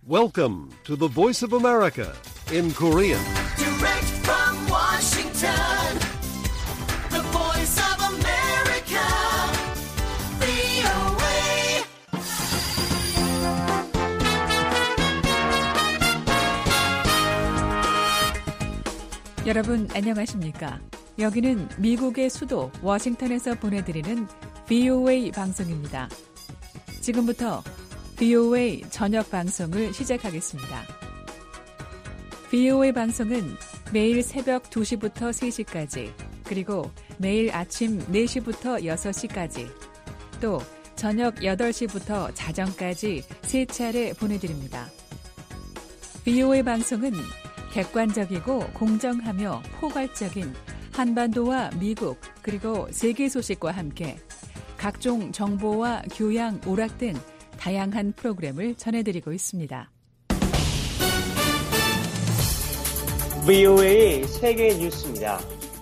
Welcome to the Voice of America in Korean. Direct from Washington, the Voice of America, VOA. 여러분 안녕하십니까? 여기는 미국의 수도 워싱턴에서 보내드리는 VOA 방송입니다. 지금부터 VOA 저녁 방송을 시작하겠습니다. VOA 방송은 매일 새벽 2시부터 3시까지, 그리고 매일 아침 4시부터 6시까지, 또 저녁 8시부터 자정까지 3차례 보내드립니다. VOA 방송은 객관적이고 공정하며 포괄적인 한반도와 미국 그리고 세계 소식과 함께 각종 정보와 교양, 오락 등 다양한 프로그램을 전해드리고 있습니다. VOA 세계 뉴스입니다.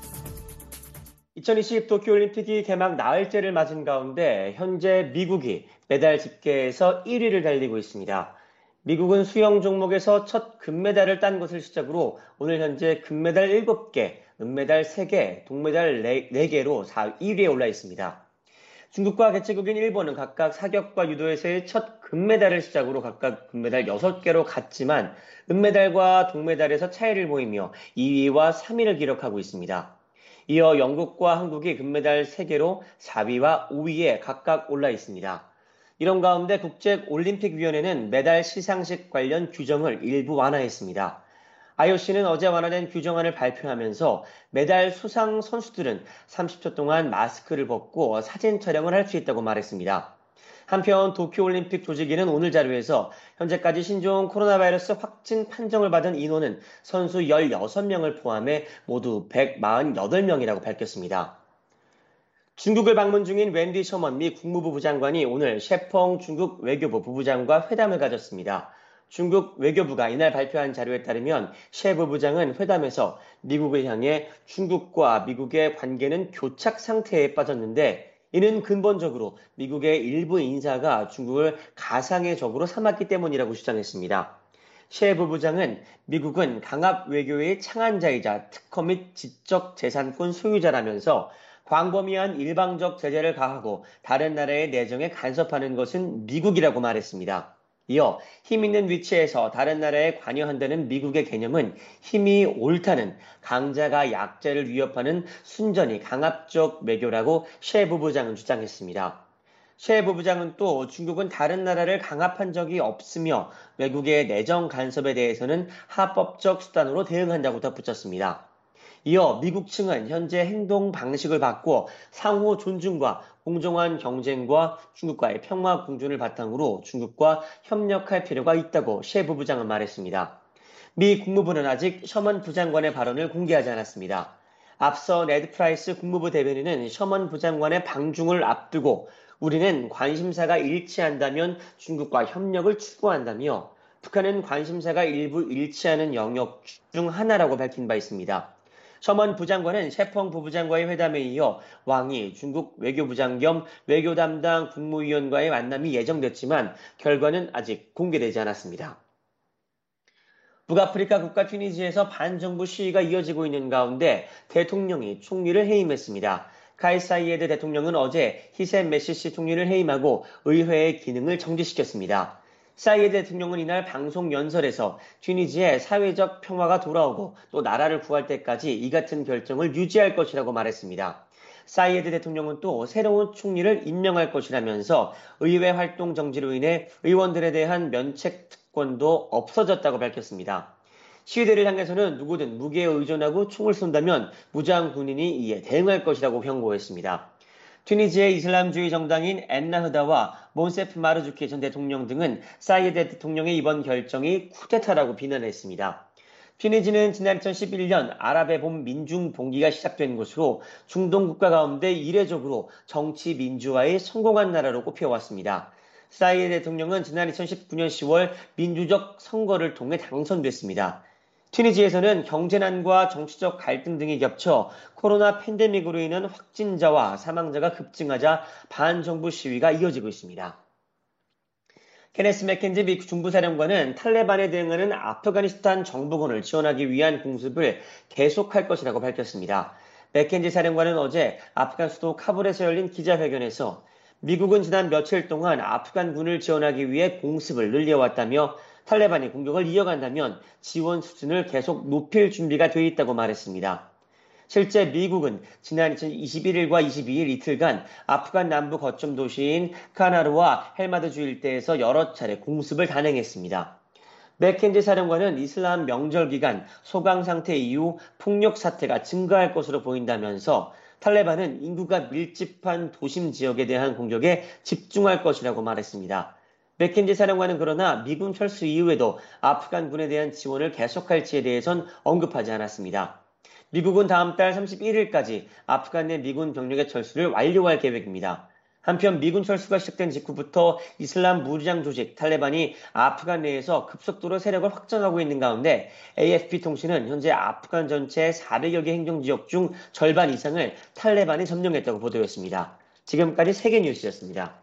2020 도쿄올림픽이 개막 나흘째를 맞은 가운데 현재 미국이 메달 집계에서 1위를 달리고 있습니다. 미국은 수영 종목에서 첫 금메달을 딴 것을 시작으로 오늘 현재 금메달 7개, 은메달 3개, 동메달 4개로 1위에 올라 있습니다. 중국과 개최국인 일본은 각각 사격과 유도에서의 첫 금메달을 시작으로 각각 금메달 6개로 갔지만 은메달과 동메달에서 차이를 보이며 2위와 3위를 기록하고 있습니다. 이어 영국과 한국이 금메달 3개로 4위와 5위에 각각 올라 있습니다. 이런 가운데 국제올림픽위원회는 메달 시상식 관련 규정을 일부 완화했습니다. IOC는 어제 완화된 규정안을 발표하면서 메달 수상 선수들은 30초 동안 마스크를 벗고 사진 촬영을 할 수 있다고 말했습니다. 한편 도쿄올림픽 조직위는 오늘 자료에서 현재까지 신종 코로나 바이러스 확진 판정을 받은 인원은 선수 16명을 포함해 모두 148명이라고 밝혔습니다. 중국을 방문 중인 웬디 셔먼 미 국무부 부장관이 오늘 셰펑 중국 외교부 부부장과 회담을 가졌습니다. 중국 외교부가 이날 발표한 자료에 따르면 셰 부부장은 회담에서 미국을 향해 중국과 미국의 관계는 교착 상태에 빠졌는데 이는 근본적으로 미국의 일부 인사가 중국을 가상의 적으로 삼았기 때문이라고 주장했습니다. 셰 부부장은 미국은 강압 외교의 창안자이자 특허 및 지적 재산권 소유자라면서 광범위한 일방적 제재를 가하고 다른 나라의 내정에 간섭하는 것은 미국이라고 말했습니다. 이어 힘 있는 위치에서 다른 나라에 관여한다는 미국의 개념은 힘이 옳다는 강자가 약자를 위협하는 순전히 강압적 외교라고 셰 부부장은 주장했습니다. 셰 부부장은 또 중국은 다른 나라를 강압한 적이 없으며 외국의 내정 간섭에 대해서는 합법적 수단으로 대응한다고 덧붙였습니다. 이어 미국 측은 현재 행동 방식을 바꾸어 상호 존중과 공정한 경쟁과 중국과의 평화 공존을 바탕으로 중국과 협력할 필요가 있다고 셰 부부장은 말했습니다. 미 국무부는 아직 셔먼 부장관의 발언을 공개하지 않았습니다. 앞서 네드 프라이스 국무부 대변인은 셔먼 부장관의 방중을 앞두고 우리는 관심사가 일치한다면 중국과 협력을 추구한다며 북한은 관심사가 일부 일치하는 영역 중 하나라고 밝힌 바 있습니다. 셔먼 부장관은 셰펑 부부장과의 회담에 이어 왕이 중국 외교부장 겸 외교 담당 국무위원과의 만남이 예정됐지만 결과는 아직 공개되지 않았습니다. 북아프리카 국가 튀니지에서 반정부 시위가 이어지고 있는 가운데 대통령이 총리를 해임했습니다. 카이스 사이에드 대통령은 어제 히셈 메시시 총리를 해임하고 의회의 기능을 정지시켰습니다. 사이에드 대통령은 이날 방송 연설에서 튀니지의 사회적 평화가 돌아오고 또 나라를 구할 때까지 이 같은 결정을 유지할 것이라고 말했습니다. 사이에드 대통령은 또 새로운 총리를 임명할 것이라면서 의회 활동 정지로 인해 의원들에 대한 면책 특권도 없어졌다고 밝혔습니다. 시위대를 향해서는 누구든 무기에 의존하고 총을 쏜다면 무장 군인이 이에 대응할 것이라고 경고했습니다. 튀니지의 이슬람주의 정당인 엔나흐다와 몬세프 마르주키 전 대통령 등은 사이에드 대통령의 이번 결정이 쿠데타라고 비난했습니다. 튀니지는 지난 2011년 아랍의 봄 민중 봉기가 시작된 곳으로 중동 국가 가운데 이례적으로 정치 민주화에 성공한 나라로 꼽혀왔습니다. 사이에드 대통령은 지난 2019년 10월 민주적 선거를 통해 당선됐습니다. 튀니지에서는 경제난과 정치적 갈등 등이 겹쳐 코로나 팬데믹으로 인한 확진자와 사망자가 급증하자 반정부 시위가 이어지고 있습니다. 케네스 맥켄지 미 중부사령관은 탈레반에 대응하는 아프가니스탄 정부군을 지원하기 위한 공습을 계속할 것이라고 밝혔습니다. 맥켄지 사령관은 어제 아프간 수도 카불에서 열린 기자회견에서 미국은 지난 며칠 동안 아프간군을 지원하기 위해 공습을 늘려왔다며 탈레반이 공격을 이어간다면 지원 수준을 계속 높일 준비가 돼 있다고 말했습니다. 실제 미국은 지난 21일과 22일 이틀간 아프간 남부 거점 도시인 카나르와 헬마드주 일대에서 여러 차례 공습을 단행했습니다. 맥켄지 사령관은 이슬람 명절 기간 소강 상태 이후 폭력 사태가 증가할 것으로 보인다면서 탈레반은 인구가 밀집한 도심 지역에 대한 공격에 집중할 것이라고 말했습니다. 맥켄지 사령관은 그러나 미군 철수 이후에도 아프간군에 대한 지원을 계속할지에 대해선 언급하지 않았습니다. 미국은 다음 달 31일까지 아프간 내 미군 병력의 철수를 완료할 계획입니다. 한편 미군 철수가 시작된 직후부터 이슬람 무장 조직 탈레반이 아프간 내에서 급속도로 세력을 확장하고 있는 가운데 AFP 통신은 현재 아프간 전체 400여 개 행정지역 중 절반 이상을 탈레반이 점령했다고 보도했습니다. 지금까지 세계 뉴스였습니다.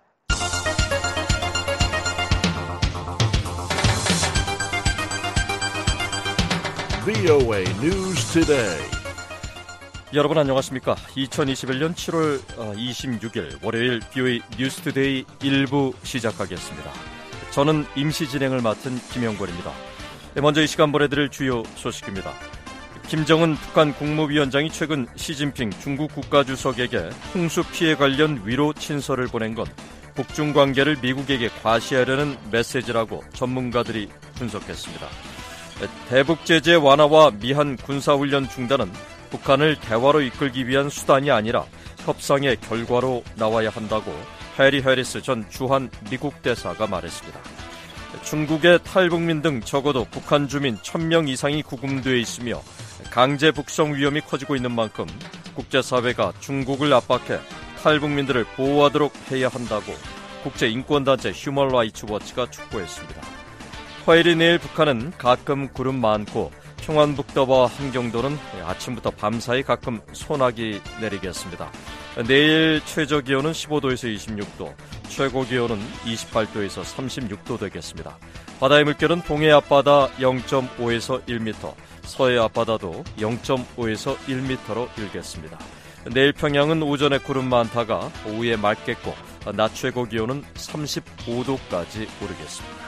VOA News Today. 여러분 안녕하십니까? 2021년 7월 26일 월요일 VOA 뉴스투데이 1부 시작하겠습니다. 저는 임시 진행을 맡은 김영권입니다. 먼저 이 시간 보내드릴 주요 소식입니다. 김정은 북한 국무위원장이 최근 시진핑 중국 국가주석에게 홍수 피해 관련 위로 친서를 보낸 건 북중 관계를 미국에게 과시하려는 메시지라고 전문가들이 분석했습니다. 대북 제재 완화와 미한 군사훈련 중단은 북한을 대화로 이끌기 위한 수단이 아니라 협상의 결과로 나와야 한다고 해리 해리스 전 주한 미국 대사가 말했습니다. 중국의 탈북민 등 적어도 북한 주민 1000명 이상이 구금되어 있으며 강제 북송 위험이 커지고 있는 만큼 국제사회가 중국을 압박해 탈북민들을 보호하도록 해야 한다고 국제인권단체 휴먼 라이츠 워치가 촉구했습니다. 화요일 내일 북한은 가끔 구름 많고 평안북도와 함경도는 아침부터 밤사이 가끔 소나기 내리겠습니다. 내일 최저기온은 15도에서 26도, 최고기온은 28도에서 36도 되겠습니다. 바다의 물결은 동해 앞바다 0.5에서 1m, 서해 앞바다도 0.5에서 1m로 일겠습니다. 내일 평양은 오전에 구름 많다가 오후에 맑겠고 낮 최고기온은 35도까지 오르겠습니다.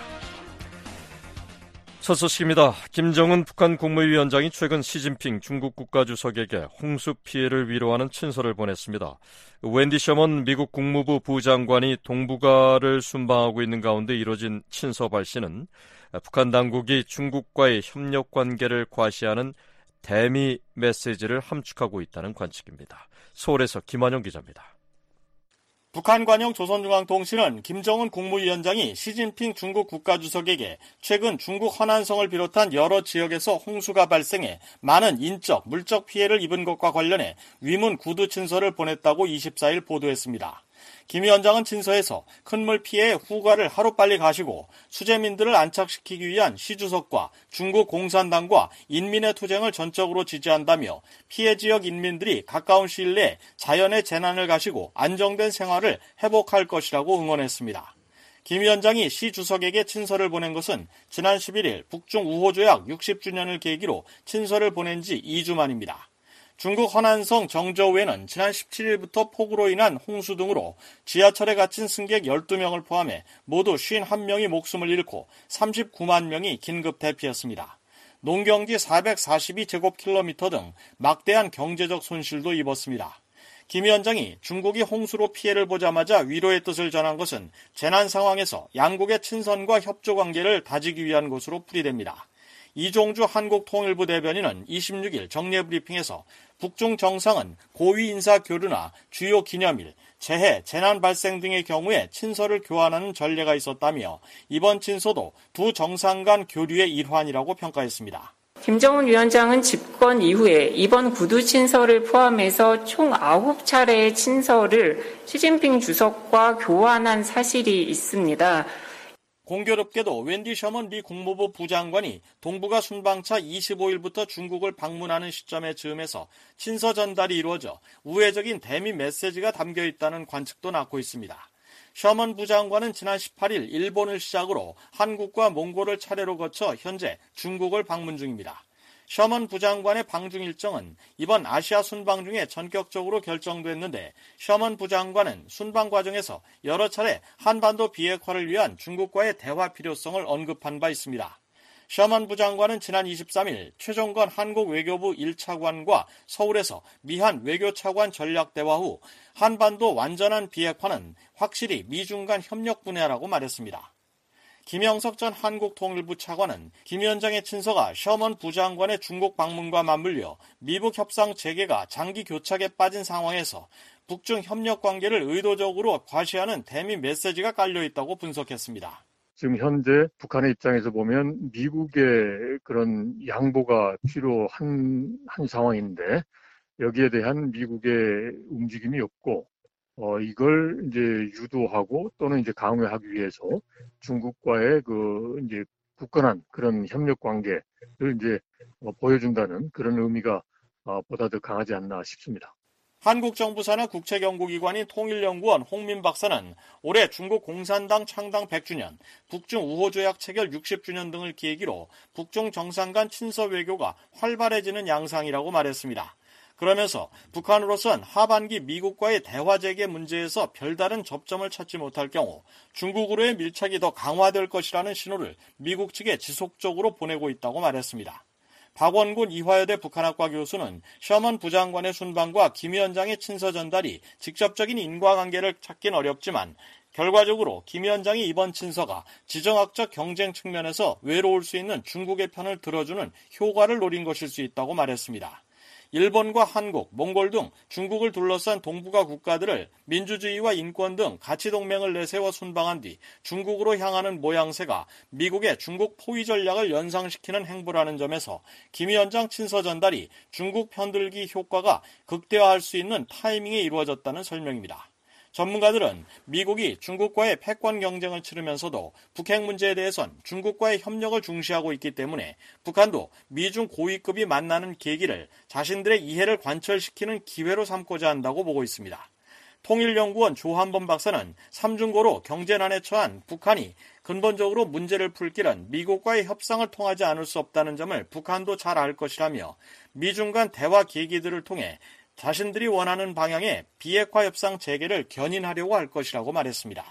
첫 소식입니다. 김정은 북한 국무위원장이 최근 시진핑 중국 국가주석에게 홍수 피해를 위로하는 친서를 보냈습니다. 웬디 셔먼 미국 국무부 부장관이 동북아를 순방하고 있는 가운데 이뤄진 친서 발신은 북한 당국이 중국과의 협력 관계를 과시하는 대미 메시지를 함축하고 있다는 관측입니다. 서울에서 김환영 기자입니다. 북한 관영 조선중앙통신은 김정은 국무위원장이 시진핑 중국 국가주석에게 최근 중국 허난성을 비롯한 여러 지역에서 홍수가 발생해 많은 인적, 물적 피해를 입은 것과 관련해 위문 구두 친서를 보냈다고 24일 보도했습니다. 김 위원장은 친서에서 큰 물 피해의 후과를 하루빨리 가시고 수재민들을 안착시키기 위한 시 주석과 중국 공산당과 인민의 투쟁을 전적으로 지지한다며 피해 지역 인민들이 가까운 시일 내에 자연의 재난을 가시고 안정된 생활을 회복할 것이라고 응원했습니다. 김 위원장이 시 주석에게 친서를 보낸 것은 지난 11일 북중 우호조약 60주년을 계기로 친서를 보낸 지 2주 만입니다. 중국 허난성 정저우에는 지난 17일부터 폭우로 인한 홍수 등으로 지하철에 갇힌 승객 12명을 포함해 모두 51명이 목숨을 잃고 39만 명이 긴급 대피했습니다. 농경지 442제곱킬로미터 등 막대한 경제적 손실도 입었습니다. 김 위원장이 중국이 홍수로 피해를 보자마자 위로의 뜻을 전한 것은 재난 상황에서 양국의 친선과 협조 관계를 다지기 위한 것으로 풀이됩니다. 이종주 한국통일부 대변인은 26일 정례 브리핑에서 북중 정상은 고위 인사 교류나 주요 기념일, 재해, 재난 발생 등의 경우에 친서를 교환하는 전례가 있었다며 이번 친서도 두 정상 간 교류의 일환이라고 평가했습니다. 김정은 위원장은 집권 이후에 이번 구두 친서를 포함해서 총 9차례의 친서를 시진핑 주석과 교환한 사실이 있습니다. 공교롭게도 웬디 셔먼 미 국무부 부장관이 동북아 순방차 25일부터 중국을 방문하는 시점에 즈음해서 친서 전달이 이루어져 우회적인 대미 메시지가 담겨 있다는 관측도 낳고 있습니다. 셔먼 부장관은 지난 18일 일본을 시작으로 한국과 몽골을 차례로 거쳐 현재 중국을 방문 중입니다. 셔먼 부장관의 방중 일정은 이번 아시아 순방 중에 전격적으로 결정됐는데 셔먼 부장관은 순방 과정에서 여러 차례 한반도 비핵화를 위한 중국과의 대화 필요성을 언급한 바 있습니다. 셔먼 부장관은 지난 23일 최종건 한국 외교부 1차관과 서울에서 미한 외교차관 전략대화 후 한반도 완전한 비핵화는 확실히 미중 간 협력 분야라고 말했습니다. 김영석 전 한국통일부 차관은 김 위원장의 친서가 셔먼 부장관의 중국 방문과 맞물려 미북 협상 재개가 장기 교착에 빠진 상황에서 북중 협력 관계를 의도적으로 과시하는 대미 메시지가 깔려 있다고 분석했습니다. 지금 현재 북한의 입장에서 보면 미국의 그런 양보가 필요한 상황인데 여기에 대한 미국의 움직임이 없고 이걸 이제 유도하고 또는 이제 강화하기 위해서 중국과의 이제 굳건한 그런 협력 관계를 이제 보여준다는 그런 의미가 보다 더 강하지 않나 싶습니다. 한국 정부 산하 국책연구기관인 통일연구원 홍민 박사는 올해 중국 공산당 창당 100주년, 북중 우호조약 체결 60주년 등을 계기로 북중 정상 간 친서 외교가 활발해지는 양상이라고 말했습니다. 그러면서 북한으로선 하반기 미국과의 대화 재개 문제에서 별다른 접점을 찾지 못할 경우 중국으로의 밀착이 더 강화될 것이라는 신호를 미국 측에 지속적으로 보내고 있다고 말했습니다. 박원군 이화여대 북한학과 교수는 셔먼 부장관의 순방과 김 위원장의 친서 전달이 직접적인 인과관계를 찾긴 어렵지만 결과적으로 김 위원장의 이번 친서가 지정학적 경쟁 측면에서 외로울 수 있는 중국의 편을 들어주는 효과를 노린 것일 수 있다고 말했습니다. 일본과 한국, 몽골 등 중국을 둘러싼 동북아 국가들을 민주주의와 인권 등 가치 동맹을 내세워 순방한 뒤 중국으로 향하는 모양새가 미국의 중국 포위 전략을 연상시키는 행보라는 점에서 김 위원장 친서 전달이 중국 편들기 효과가 극대화할 수 있는 타이밍에 이루어졌다는 설명입니다. 전문가들은 미국이 중국과의 패권 경쟁을 치르면서도 북핵 문제에 대해선 중국과의 협력을 중시하고 있기 때문에 북한도 미중 고위급이 만나는 계기를 자신들의 이해를 관철시키는 기회로 삼고자 한다고 보고 있습니다. 통일연구원 조한범 박사는 삼중고로 경제난에 처한 북한이 근본적으로 문제를 풀 길은 미국과의 협상을 통하지 않을 수 없다는 점을 북한도 잘 알 것이라며 미중 간 대화 계기들을 통해 자신들이 원하는 방향의 비핵화 협상 재개를 견인하려고 할 것이라고 말했습니다.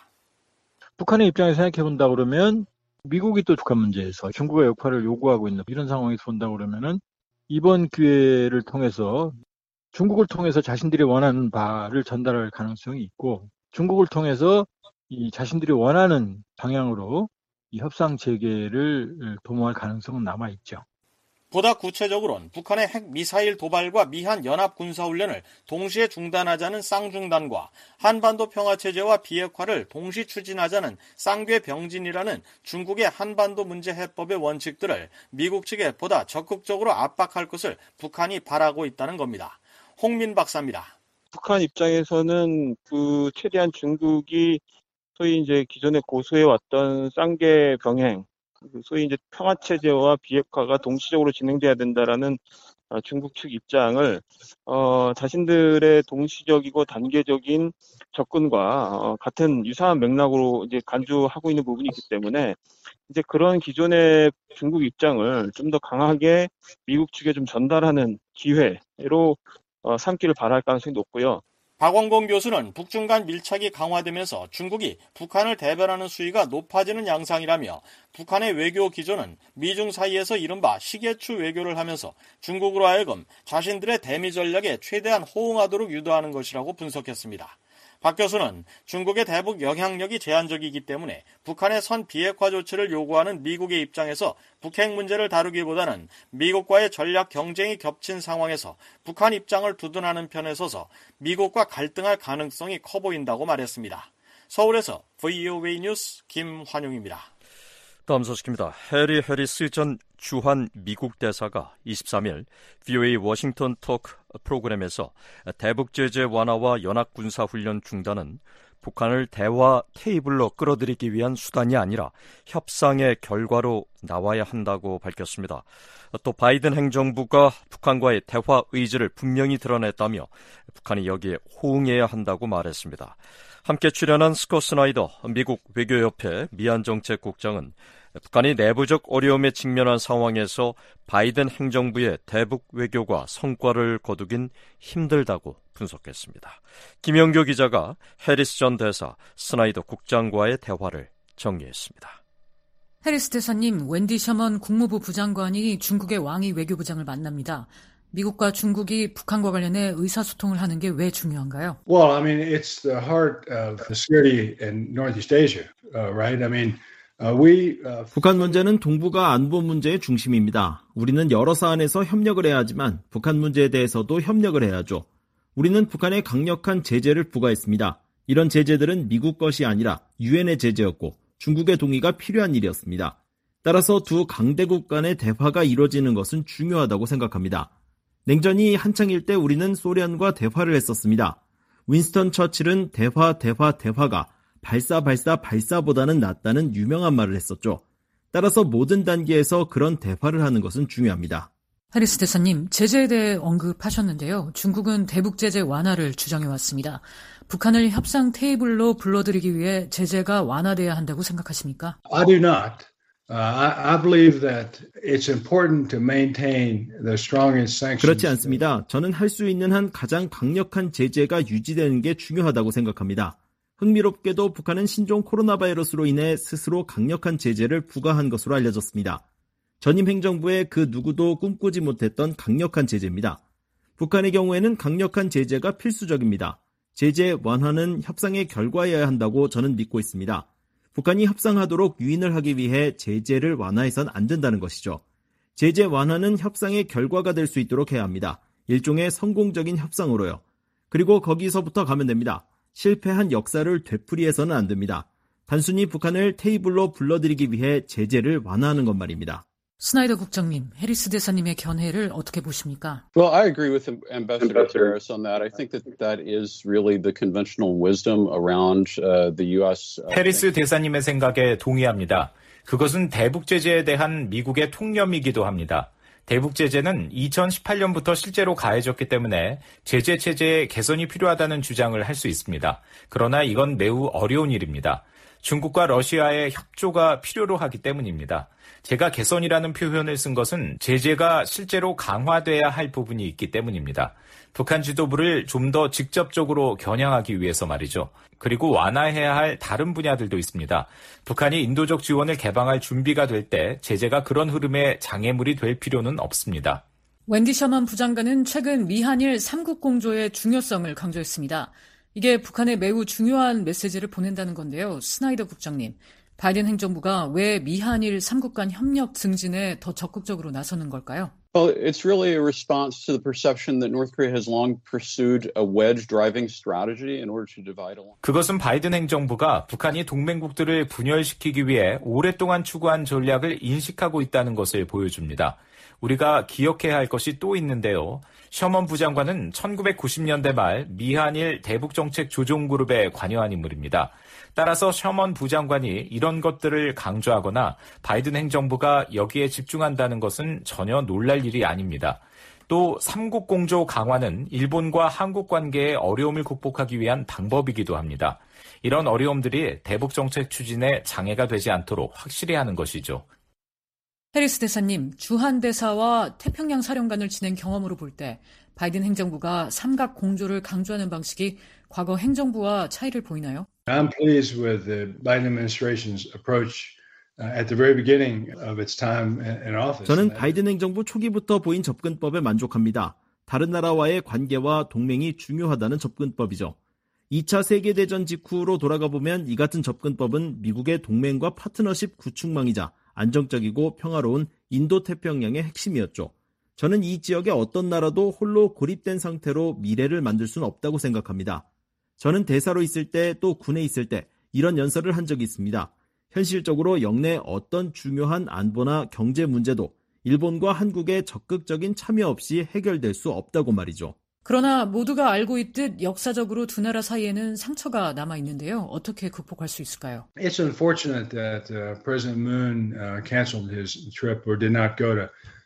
북한의 입장에서 생각해본다 그러면 미국이 또 북한 문제에서 중국의 역할을 요구하고 있는 이런 상황에서 본다 그러면은 이번 기회를 통해서 중국을 통해서 자신들이 원하는 바를 전달할 가능성이 있고 중국을 통해서 이 자신들이 원하는 방향으로 이 협상 재개를 도모할 가능성은 남아있죠. 보다 구체적으로는 북한의 핵 미사일 도발과 미한 연합 군사훈련을 동시에 중단하자는 쌍중단과 한반도 평화체제와 비핵화를 동시 추진하자는 쌍궤병진이라는 중국의 한반도 문제 해법의 원칙들을 미국 측에 보다 적극적으로 압박할 것을 북한이 바라고 있다는 겁니다. 홍민 박사입니다. 북한 입장에서는 최대한 중국이 소위 이제 기존에 고수해왔던 쌍궤병행, 소위 이제 평화체제와 비핵화가 동시적으로 진행돼야 된다라는 중국 측 입장을 자신들의 동시적이고 단계적인 접근과 같은 유사한 맥락으로 이제 간주하고 있는 부분이 있기 때문에 이제 그런 기존의 중국 입장을 좀 더 강하게 미국 측에 좀 전달하는 기회로 삼기를 바랄 가능성이 높고요. 박원공 교수는 북중 간 밀착이 강화되면서 중국이 북한을 대변하는 수위가 높아지는 양상이라며 북한의 외교 기조는 미중 사이에서 이른바 시계추 외교를 하면서 중국으로 하여금 자신들의 대미 전략에 최대한 호응하도록 유도하는 것이라고 분석했습니다. 박 교수는 중국의 대북 영향력이 제한적이기 때문에 북한의 선 비핵화 조치를 요구하는 미국의 입장에서 북핵 문제를 다루기보다는 미국과의 전략 경쟁이 겹친 상황에서 북한 입장을 두둔하는 편에 서서 미국과 갈등할 가능성이 커 보인다고 말했습니다. 서울에서 VOA 뉴스 김환용입니다. 다음 소식입니다. 해리 해리스 전 주한 미국 대사가 23일 VOA 워싱턴 토크 프로그램에서 대북 제재 완화와 연합 군사훈련 중단은 북한을 대화 테이블로 끌어들이기 위한 수단이 아니라 협상의 결과로 나와야 한다고 밝혔습니다. 또 바이든 행정부가 북한과의 대화 의지를 분명히 드러냈다며 북한이 여기에 호응해야 한다고 말했습니다. 함께 출연한 스콧 스나이더 미국 외교협회 미한정책국장은 북한이 내부적 어려움에 직면한 상황에서 바이든 행정부의 대북 외교가 성과를 거두긴 힘들다고 분석했습니다. 김영교 기자가 해리스 전 대사, 스나이더 국장과의 대화를 정리했습니다. 해리스 대사님, 웬디 셔먼 국무부 부장관이 중국의 왕이 외교부장을 만납니다. 미국과 중국이 북한과 관련해 의사소통을 하는 게 왜 중요한가요? Well, I mean, it's the heart of the security in Northeast Asia, right? I mean, 북한 문제는 동북아 안보 문제의 중심입니다. 우리는 여러 사안에서 협력을 해야 하지만 북한 문제에 대해서도 협력을 해야죠. 우리는 북한에 강력한 제재를 부과했습니다. 이런 제재들은 미국 것이 아니라 유엔의 제재였고 중국의 동의가 필요한 일이었습니다. 따라서 두 강대국 간의 대화가 이루어지는 것은 중요하다고 생각합니다. 냉전이 한창일 때 우리는 소련과 대화를 했었습니다. 윈스턴 처칠은 대화가 발사보다는 낫다는 유명한 말을 했었죠. 따라서 모든 단계에서 그런 대화를 하는 것은 중요합니다. 해리스 대사님, 제재에 대해 언급하셨는데요. 중국은 대북 제재 완화를 주장해왔습니다. 북한을 협상 테이블로 불러들이기 위해 제재가 완화돼야 한다고 생각하십니까? I do not. I believe that it's important to maintain the strongest sanctions. 그렇지 않습니다. 저는 할 수 있는 한 가장 강력한 제재가 유지되는 게 중요하다고 생각합니다. 흥미롭게도 북한은 신종 코로나 바이러스로 인해 스스로 강력한 제재를 부과한 것으로 알려졌습니다. 전임 행정부의 그 누구도 꿈꾸지 못했던 강력한 제재입니다. 북한의 경우에는 강력한 제재가 필수적입니다. 제재 완화는 협상의 결과여야 한다고 저는 믿고 있습니다. 북한이 협상하도록 유인을 하기 위해 제재를 완화해선 안 된다는 것이죠. 제재 완화는 협상의 결과가 될 수 있도록 해야 합니다. 일종의 성공적인 협상으로요. 그리고 거기서부터 가면 됩니다. 실패한 역사를 되풀이해서는 안 됩니다. 단순히 북한을 테이블로 불러들이기 위해 제재를 완화하는 것 말입니다. 스나이더 국장님, 해리스 대사님의 견해를 어떻게 보십니까? Well, I agree with Ambassador Harris on that. I think that is really the conventional wisdom around the U.S. 해리스 대사님의 생각에 동의합니다. 그것은 대북 제재에 대한 미국의 통념이기도 합니다. 대북 제재는 2018년부터 실제로 가해졌기 때문에 제재 체제의 개선이 필요하다는 주장을 할 수 있습니다. 그러나 이건 매우 어려운 일입니다. 중국과 러시아의 협조가 필요로 하기 때문입니다. 제가 개선이라는 표현을 쓴 것은 제재가 실제로 강화돼야 할 부분이 있기 때문입니다. 북한 지도부를 좀 더 직접적으로 겨냥하기 위해서 말이죠. 그리고 완화해야 할 다른 분야들도 있습니다. 북한이 인도적 지원을 개방할 준비가 될 때 제재가 그런 흐름의 장애물이 될 필요는 없습니다. 웬디 셔먼 부장관은 최근 미한일 3국 공조의 중요성을 강조했습니다. 이게 북한에 매우 중요한 메시지를 보낸다는 건데요. 스나이더 국장님, 바이든 행정부가 왜 미한일 3국 간 협력 증진에 더 적극적으로 나서는 걸까요? Well, it's really a response to the perception that North Korea has long pursued a wedge-driving strategy in order to divide along. 그것은 바이든 행정부가 북한이 동맹국들을 분열시키기 위해 오랫동안 추구한 전략을 인식하고 있다는 것을 보여줍니다. 우리가 기억해야 할 것이 또 있는데요. 셔먼 부장관은 1990년대 말 미한일 대북정책 조종그룹에 관여한 인물입니다. 따라서 셔먼 부장관이 이런 것들을 강조하거나 바이든 행정부가 여기에 집중한다는 것은 전혀 놀랄 일이 아닙니다. 또 3국 공조 강화는 일본과 한국 관계의 어려움을 극복하기 위한 방법이기도 합니다. 이런 어려움들이 대북정책 추진에 장애가 되지 않도록 확실히 하는 것이죠. 해리스 대사님, 주한 대사와 태평양 사령관을 지낸 경험으로 볼 때 바이든 행정부가 삼각 공조를 강조하는 방식이 과거 행정부와 차이를 보이나요? I'm pleased with the Biden administration's approach at the very beginning of its time in office. 저는 바이든 행정부 초기부터 보인 접근법에 만족합니다. 다른 나라와의 관계와 동맹이 중요하다는 접근법이죠. 2차 세계대전 직후로 돌아가 보면 이 같은 접근법은 미국의 동맹과 파트너십 구축망이자 안정적이고 평화로운 인도태평양의 핵심이었죠. 저는 이 지역의 어떤 나라도 홀로 고립된 상태로 미래를 만들 수는 없다고 생각합니다. 저는 대사로 있을 때 또 군에 있을 때 이런 연설을 한 적이 있습니다. 현실적으로 영내 어떤 중요한 안보나 경제 문제도 일본과 한국의 적극적인 참여 없이 해결될 수 없다고 말이죠. 그러나 모두가 알고 있듯 역사적으로 두 나라 사이에는 상처가 남아 있는데요. 어떻게 극복할 수 있을까요? It's unfortunate that President Moon canceled his trip or did not go to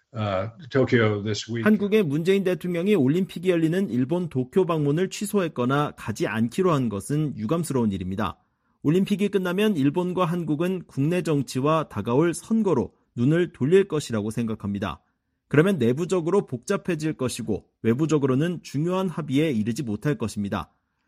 Tokyo this week. 한국의 문재인 대통령이 올림픽이 열리는 일본 도쿄 방문을 취소했거나 가지 않기로 한 것은 유감스러운 일입니다. 올림픽이 끝나면 일본과 한국은 국내 정치와 다가올 선거로 눈을 돌릴 것이라고 생각합니다. 그러면 내부적으로 복잡해질 것이고 외부적으로는 중요한 합의에 이르지 못할 것입니다.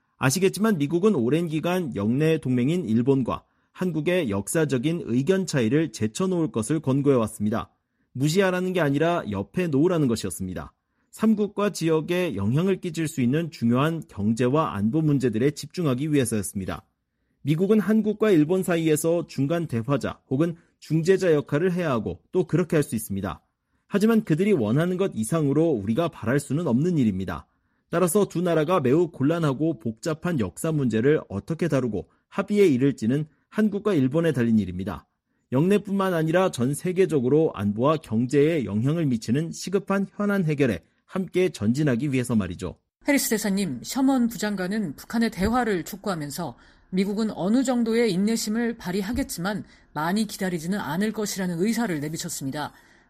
아시겠지만 미국은 오랜 기간 영내 동맹인 일본과 한국의 역사적인 의견 차이를 제쳐놓을 것을 권고해왔습니다. 무시하라는 게 아니라 옆에 놓으라는 것이었습니다. 3국과 지역에 영향을 끼칠 수 있는 중요한 경제와 안보 문제들에 집중하기 위해서였습니다. 미국은 한국과 일본 사이에서 중간 대화자 혹은 중재자 역할을 해야 하고 또 그렇게 할 수 있습니다. 하지만 그들이 원하는 것 이상으로 우리가 바랄 수는 없는 일입니다. 따라서 두 나라가 매우 곤란하고 복잡한 역사 문제를 어떻게 다루고 합의에 이를지는 한국과 일본에 달린 일입니다. 영내뿐만 아니라 전 세계적으로 안보와 경제에 영향을 미치는 시급한 현안 해결에 함께 전진하기 위해서 말이죠. 해리스 대사님, 셔먼 부장관은 북한의 대화를 촉구하면서 미국은 어느 정도의 인내심을 발휘하겠지만 많이 기다리지는 않을 것이라는 의사를 내비쳤습니다.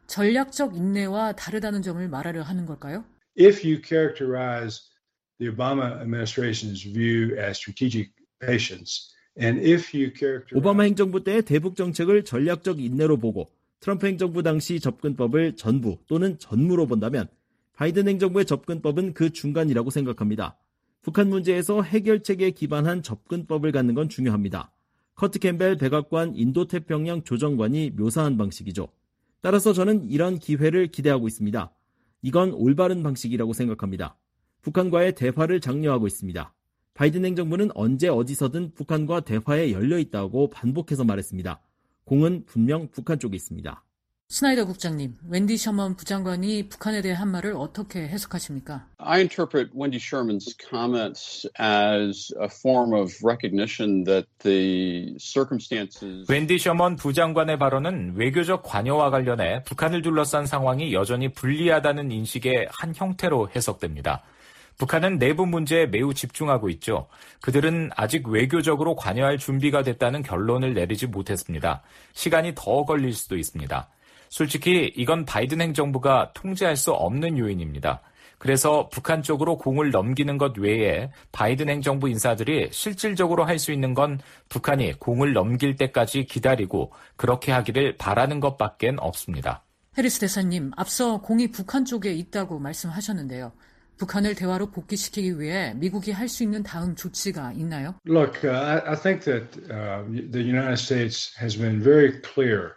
전략적 인내와 다르다는 점을 말하려 하는 걸까요? If you characterize the Obama administration's view as strategic patience, and if you characterize 오바마 행정부 때의 대북 정책을 전략적 인내로 보고 트럼프 행정부 당시 접근법을 전부 또는 전무로 본다면 바이든 행정부의 접근법은 그 중간이라고 생각합니다. 북한 문제에서 해결책에 기반한 접근법을 갖는 건 중요합니다. 커트 캠벨 백악관 인도태평양 조정관이 묘사한 방식이죠. 따라서 저는 이런 기회를 기대하고 있습니다. 이건 올바른 방식이라고 생각합니다. 북한과의 대화를 장려하고 있습니다. 바이든 행정부는 언제 어디서든 북한과 대화에 열려 있다고 반복해서 말했습니다. 공은 분명 북한 쪽에 있습니다. 스나이더 국장님, 웬디 셔먼 부장관이 북한에 대해 한 말을 어떻게 해석하십니까? I interpret Wendy Sherman's comments as a form of recognition that the circumstances. 웬디 셔먼 부장관의 발언은 외교적 관여와 관련해 북한을 둘러싼 상황이 여전히 불리하다는 인식의 한 형태로 해석됩니다. 북한은 내부 문제에 매우 집중하고 있죠. 그들은 아직 외교적으로 관여할 준비가 됐다는 결론을 내리지 못했습니다. 시간이 더 걸릴 수도 있습니다. 솔직히 이건 바이든 행정부가 통제할 수 없는 요인입니다. 그래서 북한 쪽으로 공을 넘기는 것 외에 바이든 행정부 인사들이 실질적으로 할 수 있는 건 북한이 공을 넘길 때까지 기다리고 그렇게 하기를 바라는 것밖엔 없습니다. 해리스 대사님, 앞서 공이 북한 쪽에 있다고 말씀하셨는데요. 북한을 대화로 복귀시키기 위해 미국이 할 수 있는 다음 조치가 있나요? Look, I think that the United States has been very clear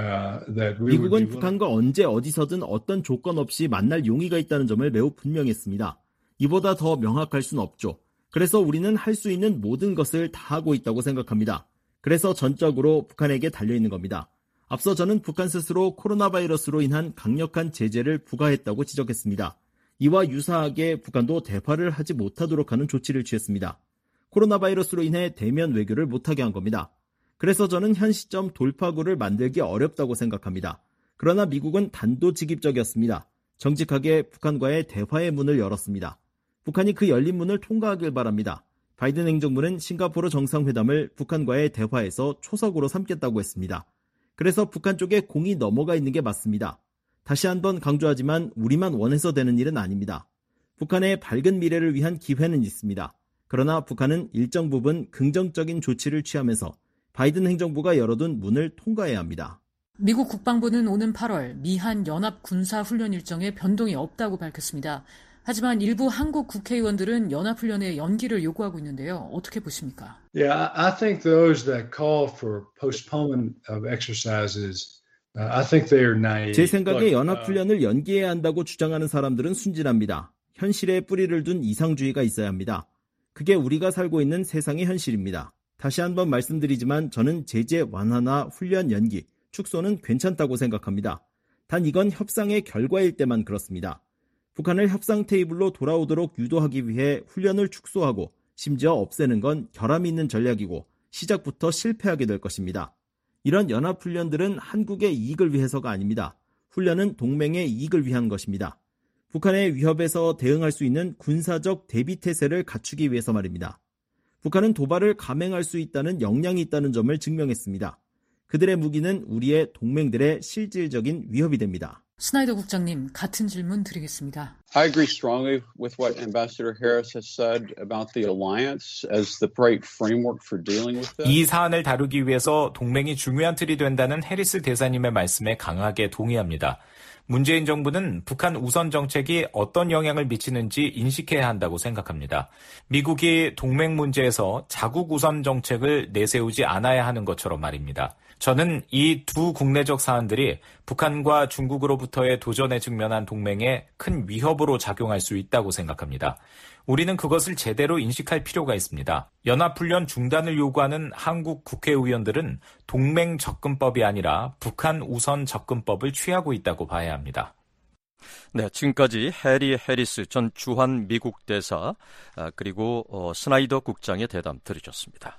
that we 미국은 북한과 언제 어디서든 어떤 조건 없이 만날 용의가 있다는 점을 매우 분명했습니다. 이보다 더 명확할 수는 없죠. 그래서 우리는 할 수 있는 모든 것을 다 하고 있다고 생각합니다. 그래서 전적으로 북한에게 달려있는 겁니다. 앞서 저는 북한 스스로 코로나 바이러스로 인한 강력한 제재를 부과했다고 지적했습니다. 이와 유사하게 북한도 대화를 하지 못하도록 하는 조치를 취했습니다. 코로나 바이러스로 인해 대면 외교를 못하게 한 겁니다. 그래서 저는 현 시점 돌파구를 만들기 어렵다고 생각합니다. 그러나 미국은 단도직입적이었습니다. 정직하게 북한과의 대화의 문을 열었습니다. 북한이 그 열린 문을 통과하길 바랍니다. 바이든 행정부는 싱가포르 정상회담을 북한과의 대화에서 초석으로 삼겠다고 했습니다. 그래서 북한 쪽에 공이 넘어가 있는 게 맞습니다. 다시 한번 강조하지만 우리만 원해서 되는 일은 아닙니다. 북한의 밝은 미래를 위한 기회는 있습니다. 그러나 북한은 일정 부분 긍정적인 조치를 취하면서 바이든 행정부가 열어둔 문을 통과해야 합니다. 미국 국방부는 오는 8월 미한 연합 군사훈련 일정에 변동이 없다고 밝혔습니다. 하지만 일부 한국 국회의원들은 연합훈련의 연기를 요구하고 있는데요. 어떻게 보십니까? Yeah, I think those that call for postponement of exercises 제 생각에 연합훈련을 연기해야 한다고 주장하는 사람들은 순진합니다. 현실에 뿌리를 둔 이상주의가 있어야 합니다. 그게 우리가 살고 있는 세상의 현실입니다. 다시 한번 말씀드리지만 저는 제재 완화나 훈련 연기, 축소는 괜찮다고 생각합니다. 단 이건 협상의 결과일 때만 그렇습니다. 북한을 협상 테이블로 돌아오도록 유도하기 위해 훈련을 축소하고 심지어 없애는 건 결함이 있는 전략이고 시작부터 실패하게 될 것입니다. 이런 연합훈련들은 한국의 이익을 위해서가 아닙니다. 훈련은 동맹의 이익을 위한 것입니다. 북한의 위협에서 대응할 수 있는 군사적 대비태세를 갖추기 위해서 말입니다. 북한은 도발을 감행할 수 있다는 역량이 있다는 점을 증명했습니다. 그들의 무기는 우리의 동맹들의 실질적인 위협이 됩니다. 스나이더 국장님, 같은 질문 드리겠습니다. I agree strongly with what Ambassador Harris has said about the alliance as the right framework for dealing with this. 이 사안을 다루기 위해서 동맹이 중요한 틀이 된다는 해리스 대사님의 말씀에 강하게 동의합니다. 문재인 정부는 북한 우선 정책이 어떤 영향을 미치는지 인식해야 한다고 생각합니다. 미국이 동맹 문제에서 자국 우선 정책을 내세우지 않아야 하는 것처럼 말입니다. 저는 이 두 국내적 사안들이 북한과 중국으로부터의 도전에 직면한 동맹에 큰 위협으로 작용할 수 있다고 생각합니다. 우리는 그것을 제대로 인식할 필요가 있습니다. 연합훈련 중단을 요구하는 한국 국회의원들은 동맹 접근법이 아니라 북한 우선 접근법을 취하고 있다고 봐야 합니다. 네, 지금까지 해리 해리스 전 주한 미국 대사 그리고 스나이더 국장의 대담 들으셨습니다.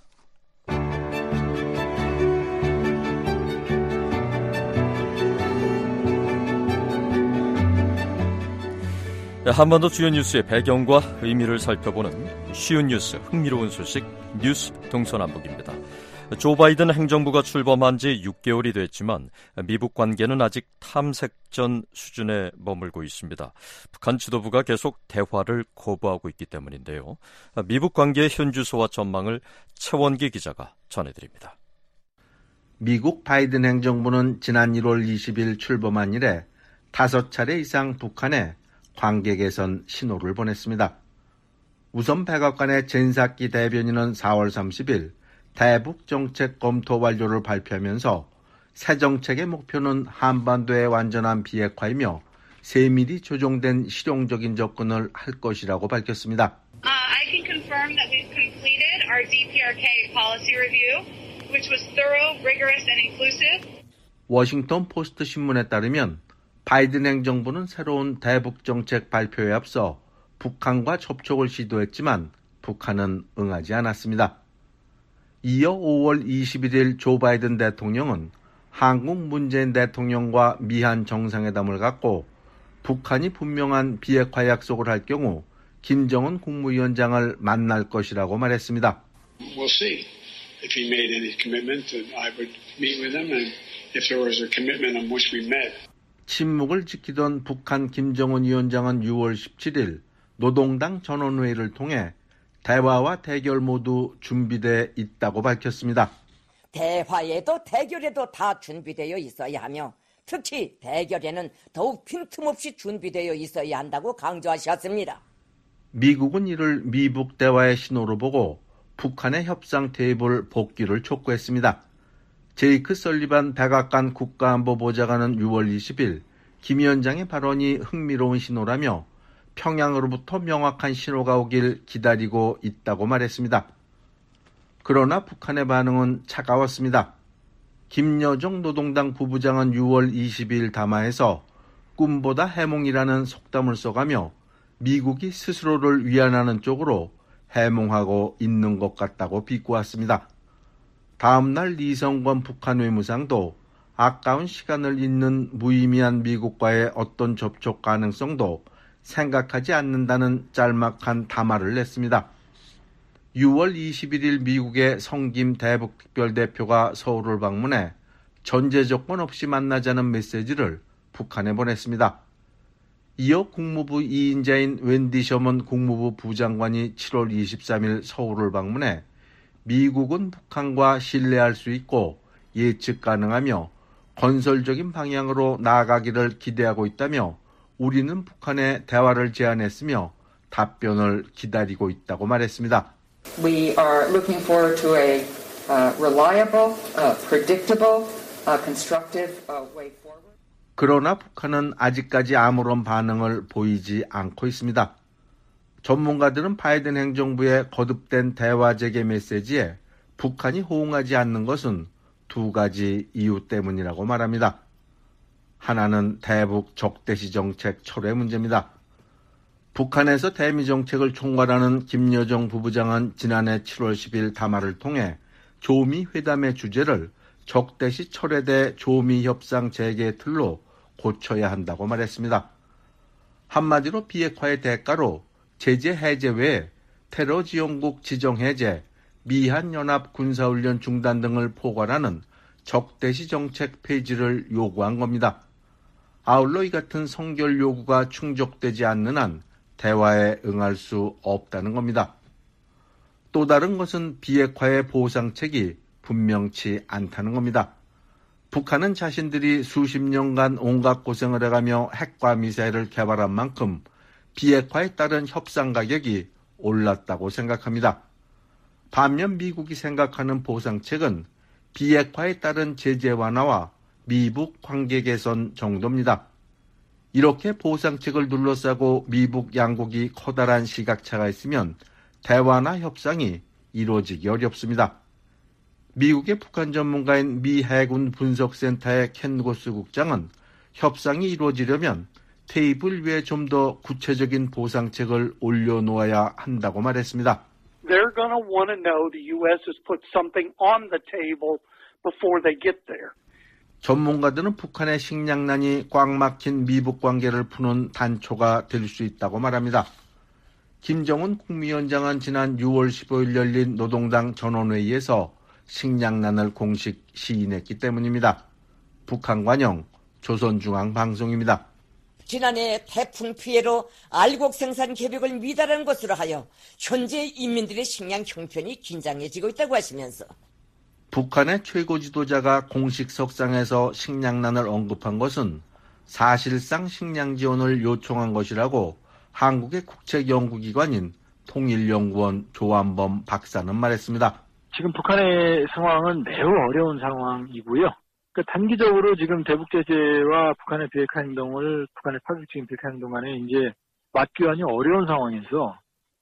한반도 주요 뉴스의 배경과 의미를 살펴보는 쉬운 뉴스, 흥미로운 소식, 뉴스 동서남북입니다. 조 바이든 행정부가 출범한 지 6개월이 됐지만 미북 관계는 아직 탐색전 수준에 머물고 있습니다. 북한 지도부가 계속 대화를 거부하고 있기 때문인데요. 미북 관계의 현주소와 전망을 최원기 기자가 전해드립니다. 미국 바이든 행정부는 지난 1월 20일 출범한 이래 5차례 이상 북한에 관계 개선 신호를 보냈습니다. 우선 백악관의 젠사키 대변인은 4월 30일 대북 정책 검토 완료를 발표하면서 새 정책의 목표는 한반도의 완전한 비핵화이며 세밀히 조정된 실용적인 접근을 할 것이라고 밝혔습니다. I can confirm that we've completed our DPRK policy review, which was thorough, rigorous, and inclusive. 워싱턴 포스트 신문에 따르면 바이든 행정부는 새로운 대북 정책 발표에 앞서 북한과 접촉을 시도했지만 북한은 응하지 않았습니다. 이어 5월 21일 조 바이든 대통령은 한국 문재인 대통령과 미한 정상회담을 갖고 북한이 분명한 비핵화 약속을 할 경우 김정은 국무위원장을 만날 것이라고 말했습니다. We'll see. If he made any commitment, I would meet with him, and if there was a commitment on which we met. 침묵을 지키던 북한 김정은 위원장은 6월 17일 노동당 전원회의를 통해 대화와 대결 모두 준비되어 있다고 밝혔습니다. 대화에도 대결에도 다 준비되어 있어야 하며 특히 대결에는 더욱 빈틈없이 준비되어 있어야 한다고 강조하셨습니다. 미국은 이를 미북 대화의 신호로 보고 북한의 협상 테이블 복귀를 촉구했습니다. 제이크 설리반 백악관 국가안보보좌관은 6월 20일 김 위원장의 발언이 흥미로운 신호라며 평양으로부터 명확한 신호가 오길 기다리고 있다고 말했습니다. 그러나 북한의 반응은 차가웠습니다. 김여정 노동당 부부장은 6월 22일 담화에서 꿈보다 해몽이라는 속담을 써가며 미국이 스스로를 위안하는 쪽으로 해몽하고 있는 것 같다고 비꼬았습니다. 다음 날 리성권 북한 외무상도 아까운 시간을 잇는 무의미한 미국과의 어떤 접촉 가능성도 생각하지 않는다는 짤막한 담화를 냈습니다. 6월 21일 미국의 성김 대북특별대표가 서울을 방문해 전제 조건 없이 만나자는 메시지를 북한에 보냈습니다. 이어 국무부 2인자인 웬디 셔먼 국무부 부장관이 7월 23일 서울을 방문해 미국은 북한과 신뢰할 수 있고 예측 가능하며 건설적인 방향으로 나아가기를 기대하고 있다며 우리는 북한에 대화를 제안했으며 답변을 기다리고 있다고 말했습니다. We are looking forward to a reliable, predictable, constructive way forward. 그러나 북한은 아직까지 아무런 반응을 보이지 않고 있습니다. 전문가들은 바이든 행정부의 거듭된 대화 재개 메시지에 북한이 호응하지 않는 것은 두 가지 이유 때문이라고 말합니다. 하나는 대북 적대시 정책 철회 문제입니다. 북한에서 대미 정책을 총괄하는 김여정 부부장은 지난해 7월 10일 담화를 통해 조미 회담의 주제를 적대시 철회대 조미 협상 재개 틀로 고쳐야 한다고 말했습니다. 한마디로 비핵화의 대가로 제재 해제 외에 테러 지원국 지정 해제, 미한연합 군사훈련 중단 등을 포괄하는 적대시 정책 폐지를 요구한 겁니다. 아울러 이 같은 성결 요구가 충족되지 않는 한 대화에 응할 수 없다는 겁니다. 또 다른 것은 비핵화의 보상책이 분명치 않다는 겁니다. 북한은 자신들이 수십 년간 온갖 고생을 해가며 핵과 미사일을 개발한 만큼 비핵화에 따른 협상 가격이 올랐다고 생각합니다. 반면 미국이 생각하는 보상책은 비핵화에 따른 제재 완화와 미북 관계 개선 정도입니다. 이렇게 보상책을 둘러싸고 미북 양국이 커다란 시각차가 있으면 대화나 협상이 이루어지기 어렵습니다. 미국의 북한 전문가인 미 해군 분석센터의 켄 고스 국장은 협상이 이루어지려면 테이블 위에 좀 더 구체적인 보상책을 올려놓아야 한다고 말했습니다. They're going to want to know the U.S. has put something on the table before they get there. 전문가들은 북한의 식량난이 꽉 막힌 미북 관계를 푸는 단초가 될 수 있다고 말합니다. 김정은 국무위원장은 지난 6월 15일 열린 노동당 전원회의에서 식량난을 공식 시인했기 때문입니다. 북한 관영 조선중앙방송입니다. 지난해 태풍 피해로 알곡 생산 계획을 미달한 것으로 하여 현재 인민들의 식량 형편이 긴장해지고 있다고 하시면서 북한의 최고 지도자가 공식 석상에서 식량난을 언급한 것은 사실상 식량 지원을 요청한 것이라고 한국의 국책연구기관인 통일연구원 조한범 박사는 말했습니다. 지금 북한의 상황은 매우 어려운 상황이고요. 단기적으로 지금 대북 제재와 북한의 비핵화 행동을 북한의 파격적인 비핵화 행동 간에 이제 맞교환이 어려운 상황에서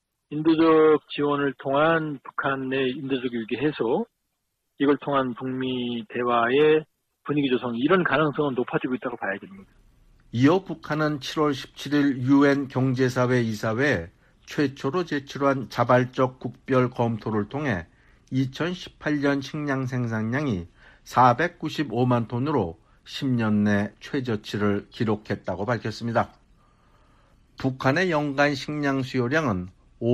인도적 지원을 통한 북한 내 인도적 위기 해소, 이걸 통한 북미 대화의 분위기 조성, 이런 가능성은 높아지고 있다고 봐야 됩니다. 이어 북한은 7월 17일 UN 경제사회 이사회에 최초로 제출한 자발적 국별 검토를 통해 2018년 식량 생산량이 495만 톤으로 10년 내 최저치를 기록했다고 밝혔습니다. 북한의 연간 식량 수요량은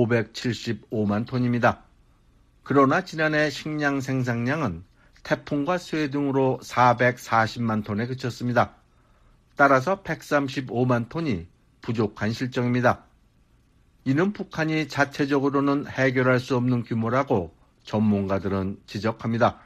575만 톤입니다. 그러나 지난해 식량 생산량은 태풍과 쇠 등으로 440만 톤에 그쳤습니다. 따라서 135만 톤이 부족한 실정입니다. 이는 북한이 자체적으로는 해결할 수 없는 규모라고 전문가들은 지적합니다.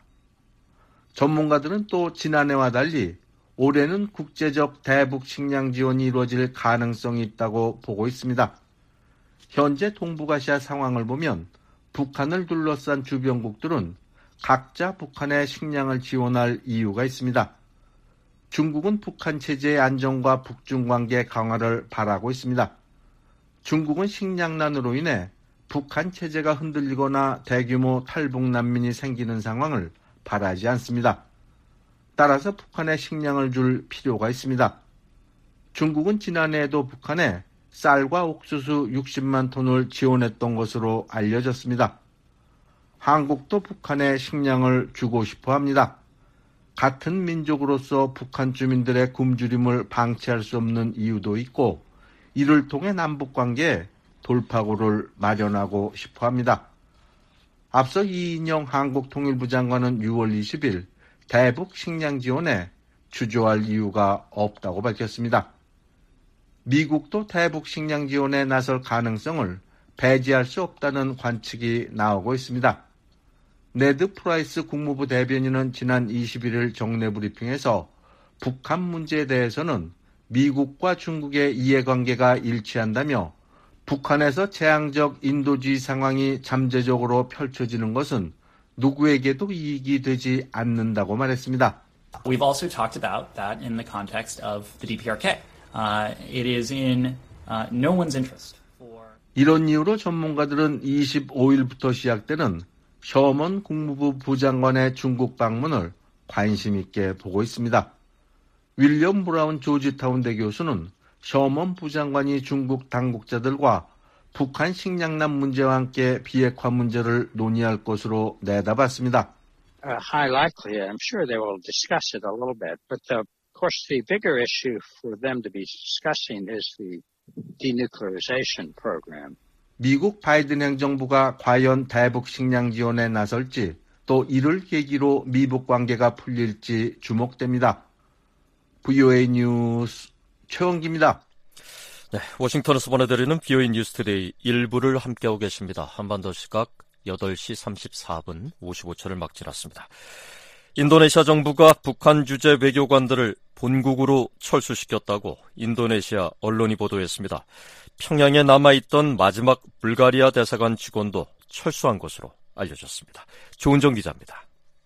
전문가들은 또 지난해와 달리 올해는 국제적 대북 식량 지원이 이루어질 가능성이 있다고 보고 있습니다. 현재 동북아시아 상황을 보면 북한을 둘러싼 주변국들은 각자 북한의 식량을 지원할 이유가 있습니다. 중국은 북한 체제의 안정과 북중 관계 강화를 바라고 있습니다. 중국은 식량난으로 인해 북한 체제가 흔들리거나 대규모 탈북 난민이 생기는 상황을 바라지 않습니다. 따라서 북한에 식량을 줄 필요가 있습니다. 중국은 지난해에도 북한에 쌀과 옥수수 60만 톤을 지원했던 것으로 알려졌습니다. 한국도 북한에 식량을 주고 싶어 합니다. 같은 민족으로서 북한 주민들의 굶주림을 방치할 수 없는 이유도 있고, 이를 통해 남북관계에 돌파구를 마련하고 싶어 합니다. 앞서 이인영 한국통일부 장관은 6월 20일 대북 식량 지원에 주저할 이유가 없다고 밝혔습니다. 미국도 대북 식량 지원에 나설 가능성을 배제할 수 없다는 관측이 나오고 있습니다. 네드 프라이스 국무부 대변인은 지난 21일 정례 브리핑에서 북한 문제에 대해서는 미국과 중국의 이해관계가 일치한다며 북한에서 재앙적 인도주의 상황이 잠재적으로 펼쳐지는 것은 누구에게도 이익이 되지 않는다고 말했습니다. We've also talked about that in the context of the DPRK. It is in no one's interest. 이런 이유로 전문가들은 25일부터 시작되는 셔먼 국무부 부장관의 중국 방문을 관심 있게 보고 있습니다. 윌리엄 브라운 조지타운대 교수는 셔먼 부장관이 중국 당국자들과 북한 식량난 문제와 함께 비핵화 문제를 논의할 것으로 내다봤습니다. High likelihood. I'm sure they will discuss it a little bit, but of course the bigger issue for them to be discussing is the denuclearization program. 미국 바이든 행정부가 과연 대북 식량 지원에 나설지 또 이를 계기로 미북 관계가 풀릴지 주목됩니다. VOA 뉴스 최원기입니다. 네, 워싱턴에서 보내드리는 VOA 뉴스투데이 1부를 함께하고 계십니다. 한반도 시각 8시 34분 55초를 막 지났습니다. 인도네시아 정부가 북한 주재 외교관들을 본국으로 철수시켰다고 인도네시아 언론이 보도했습니다. 평양에 남아있던 마지막 불가리아 대사관 직원도 철수한 것으로 알려졌습니다. 조은정 기자입니다.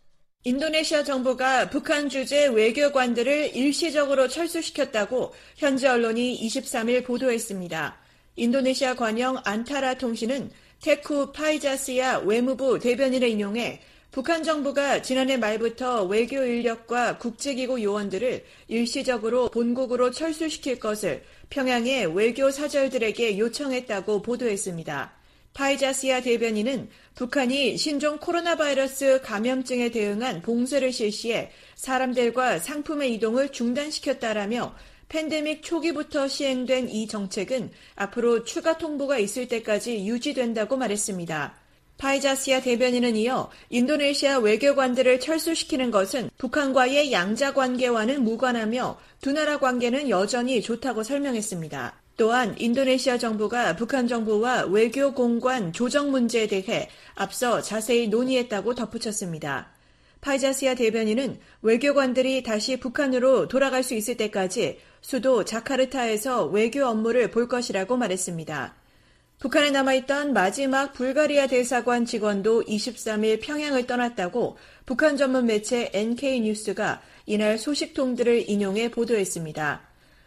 인도네시아 정부가 북한 주재 외교관들을 일시적으로 철수시켰다고 현지 언론이 23일 보도했습니다. 인도네시아 관영 안타라 통신은 테쿠 파이자시아 외무부 대변인을 인용해 북한 정부가 지난해 말부터 외교 인력과 국제기구 요원들을 일시적으로 본국으로 철수시킬 것을 평양의 외교 사절들에게 요청했다고 보도했습니다. 파이자시아 대변인은 북한이 신종 코로나 바이러스 감염증에 대응한 봉쇄를 실시해 사람들과 상품의 이동을 중단시켰다라며 팬데믹 초기부터 시행된 이 정책은 앞으로 추가 통보가 있을 때까지 유지된다고 말했습니다. 파이자시아 대변인은 이어 인도네시아 외교관들을 철수시키는 것은 북한과의 양자 관계와는 무관하며 두 나라 관계는 여전히 좋다고 설명했습니다. 또한 인도네시아 정부가 북한 정부와 외교 공관 조정 문제에 대해 앞서 자세히 논의했다고 덧붙였습니다. 파이자시아 대변인은 외교관들이 다시 북한으로 돌아갈 수 있을 때까지 수도 자카르타에서 외교 업무를 볼 것이라고 말했습니다. 북한에 남아있던 마지막 불가리아 대사관 직원도 23일 평양을 떠났다고 북한 전문 매체 NK뉴스가 이날 소식통들을 인용해 보도했습니다.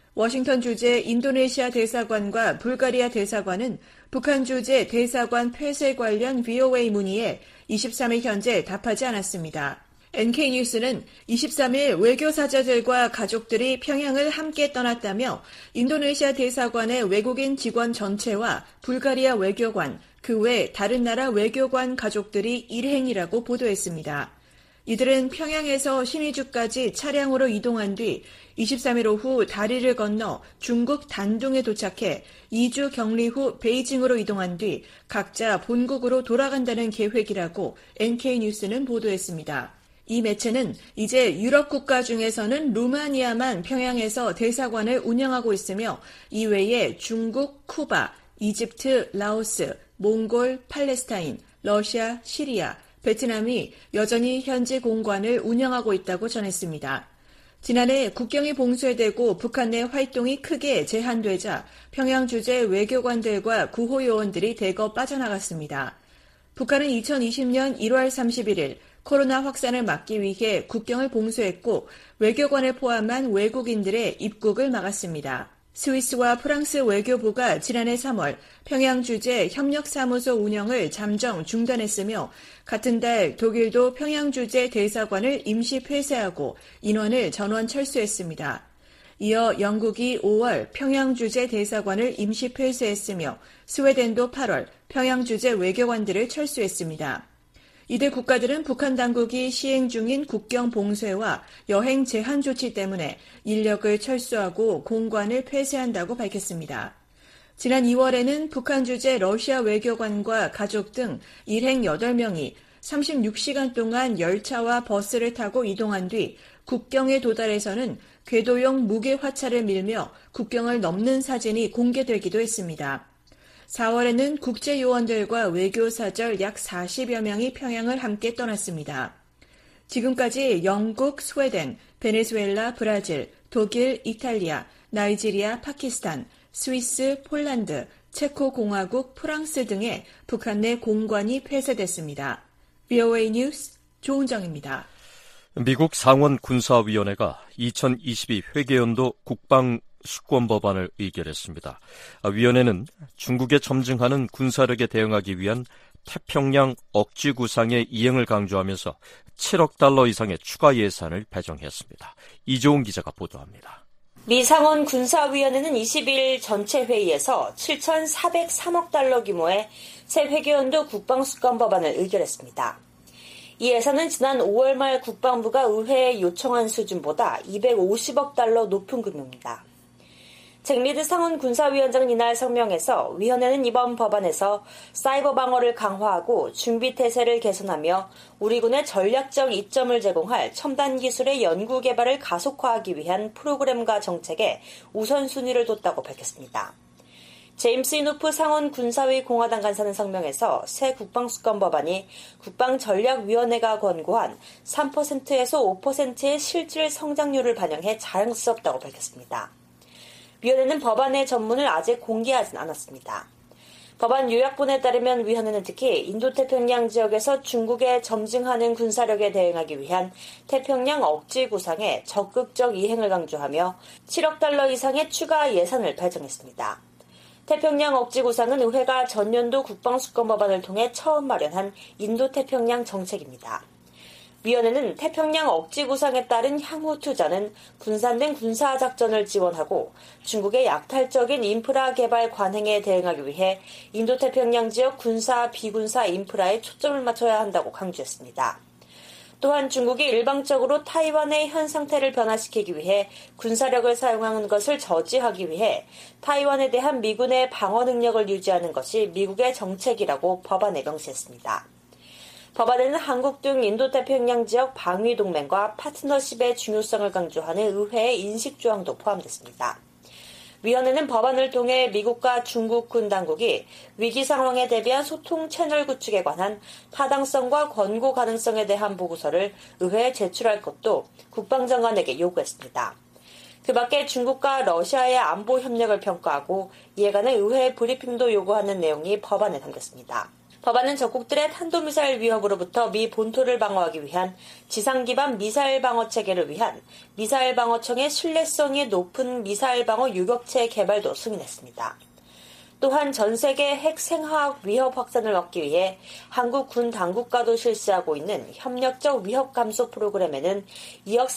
워싱턴 주재 인도네시아 대사관과 불가리아 대사관은 북한 주재 대사관 폐쇄 관련 VOA 문의에 23일 현재 답하지 않았습니다. NK뉴스는 23일 외교사자들과 가족들이 평양을 함께 떠났다며 인도네시아 대사관의 외국인 직원 전체와 불가리아 외교관, 그 외 다른 나라 외교관 가족들이 일행이라고 보도했습니다. 이들은 평양에서 신의주까지 차량으로 이동한 뒤 23일 오후 다리를 건너 중국 단둥에 도착해 2주 격리 후 베이징으로 이동한 뒤 각자 본국으로 돌아간다는 계획이라고 NK뉴스는 보도했습니다. 이 매체는 이제 유럽 국가 중에서는 루마니아만 평양에서 대사관을 운영하고 있으며 이외에 중국, 쿠바, 이집트, 라오스, 몽골, 팔레스타인, 러시아, 시리아, 베트남이 여전히 현지 공관을 운영하고 있다고 전했습니다. 지난해 국경이 봉쇄되고 북한 내 활동이 크게 제한되자 평양 주재 외교관들과 구호요원들이 대거 빠져나갔습니다. 북한은 2020년 1월 31일 코로나 확산을 막기 위해 국경을 봉쇄했고 외교관을 포함한 외국인들의 입국을 막았습니다. 스위스와 프랑스 외교부가 지난해 3월 평양 주재 협력사무소 운영을 잠정 중단했으며 같은 달 독일도 평양 주재 대사관을 임시 폐쇄하고 인원을 전원 철수했습니다. 이어 영국이 5월 평양 주재 대사관을 임시 폐쇄했으며 스웨덴도 8월 평양 주재 외교관들을 철수했습니다. 이들 국가들은 북한 당국이 시행 중인 국경 봉쇄와 여행 제한 조치 때문에 인력을 철수하고 공관을 폐쇄한다고 밝혔습니다. 지난 2월에는 북한 주재 러시아 외교관과 가족 등 일행 8명이 36시간 동안 열차와 버스를 타고 이동한 뒤 국경에 도달해서는 궤도용 무기 화차를 밀며 국경을 넘는 사진이 공개되기도 했습니다. 4월에는 국제요원들과 외교사절 약 40여 명이 평양을 함께 떠났습니다. 지금까지 영국, 스웨덴, 베네수엘라, 브라질, 독일, 이탈리아, 나이지리아, 파키스탄, 스위스, 폴란드, 체코공화국, 프랑스 등의 북한 내 공관이 폐쇄됐습니다. VOA 뉴스 조은정입니다. 미국 상원 군사위원회가 2022 회계연도 국방 수권법안을 의결했습니다. 위원회는 중국에 점증하는 군사력에 대응하기 위한 태평양 억지 구상의 이행을 강조하면서 7억 달러 이상의 추가 예산을 배정했습니다. 이조은 기자가 보도합니다. 미 상원 군사위원회는 20일 전체 회의에서 7,403억 달러 규모의 새 회계연도 국방수권법안을 의결했습니다. 이 예산은 지난 5월 말 국방부가 의회에 요청한 수준보다 250억 달러 높은 규모입니다. 잭리드 상원 군사위원장은 이날 성명에서 위원회는 이번 법안에서 사이버 방어를 강화하고 준비태세를 개선하며 우리 군의 전략적 이점을 제공할 첨단 기술의 연구 개발을 가속화하기 위한 프로그램과 정책에 우선순위를 뒀다고 밝혔습니다. 제임스 이노프 상원 군사위 공화당 간사는 성명에서 새 국방수권 법안이 국방전략위원회가 권고한 3%에서 5%의 실질 성장률을 반영해 자랑스럽다고 밝혔습니다. 위원회는 법안의 전문을 아직 공개하진 않았습니다. 법안 요약본에 따르면 위원회는 특히 인도태평양 지역에서 중국의 점증하는 군사력에 대응하기 위한 태평양 억지 구상의 적극적 이행을 강조하며 7억 달러 이상의 추가 예산을 배정했습니다. 태평양 억지 구상은 의회가 전년도 국방수권 법안을 통해 처음 마련한 인도태평양 정책입니다. 위원회는 태평양 억지 구상에 따른 향후 투자는 분산된 군사작전을 지원하고 중국의 약탈적인 인프라 개발 관행에 대응하기 위해 인도태평양 지역 군사, 비군사 인프라에 초점을 맞춰야 한다고 강조했습니다. 또한 중국이 일방적으로 타이완의 현 상태를 변화시키기 위해 군사력을 사용하는 것을 저지하기 위해 타이완에 대한 미군의 방어 능력을 유지하는 것이 미국의 정책이라고 법안에 명시했습니다. 법안에는 한국 등 인도태평양 지역 방위동맹과 파트너십의 중요성을 강조하는 의회의 인식조항도 포함됐습니다. 위원회는 법안을 통해 미국과 중국 군 당국이 위기 상황에 대비한 소통 채널 구축에 관한 타당성과 권고 가능성에 대한 보고서를 의회에 제출할 것도 국방장관에게 요구했습니다. 그 밖에 중국과 러시아의 안보 협력을 평가하고 이에 관한 의회 브리핑도 요구하는 내용이 법안에 담겼습니다. 법안은 적국들의 탄도미사일 위협으로부터 미 본토를 방어하기 위한 지상 기반 미사일 방어 체계를 위한 미사일 방어청의 신뢰성이 높은 미사일 방어 유격체 개발도 승인했습니다. 또한 전 세계 핵 생화학 위협 확산을 막기 위해 한국 군 당국과도 실시하고 있는 협력적 위협 감소 프로그램에는 2억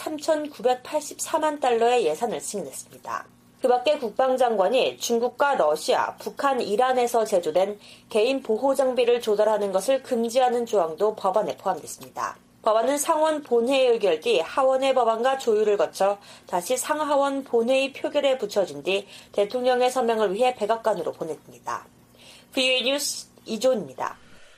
3,984만 달러의 예산을 승인했습니다. 그 밖에 국방장관이 중국과 러시아, 북한, 이란에서 제조된 개인 보호 장비를 조달하는 것을 금지하는 조항도 법안에 포함됐습니다. 법안은 상원 본회의 의결 뒤 하원의 법안과 조율을 거쳐 다시 상하원 본회의 표결에 붙여진 뒤 대통령의 서명을 위해 백악관으로 보냈습니다. VOA 뉴스 이조은입니다.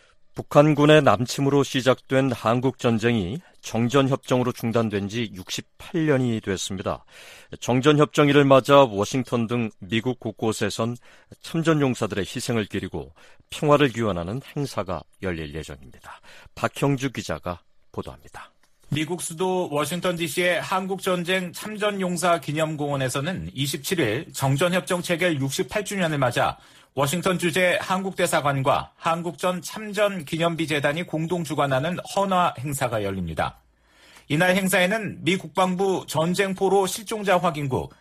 북한군의 남침으로 시작된 한국전쟁이 정전협정으로 중단된 지 68년이 됐습니다. 정전협정일을 맞아 워싱턴 등 미국 곳곳에선 참전용사들의 희생을 기리고 평화를 기원하는 행사가 열릴 예정입니다. 박형주 기자가 보도합니다. 미국 수도 워싱턴 DC의 한국전쟁 참전용사 기념공원에서는 27일 정전협정 체결 68주년을 맞아 워싱턴 주재 한국대사관과 한국전 참전 기념비 재단이 공동 주관하는 헌화 행사가 열립니다. 이날 행사에는 미 국방부 전쟁포로 실종자 확인국,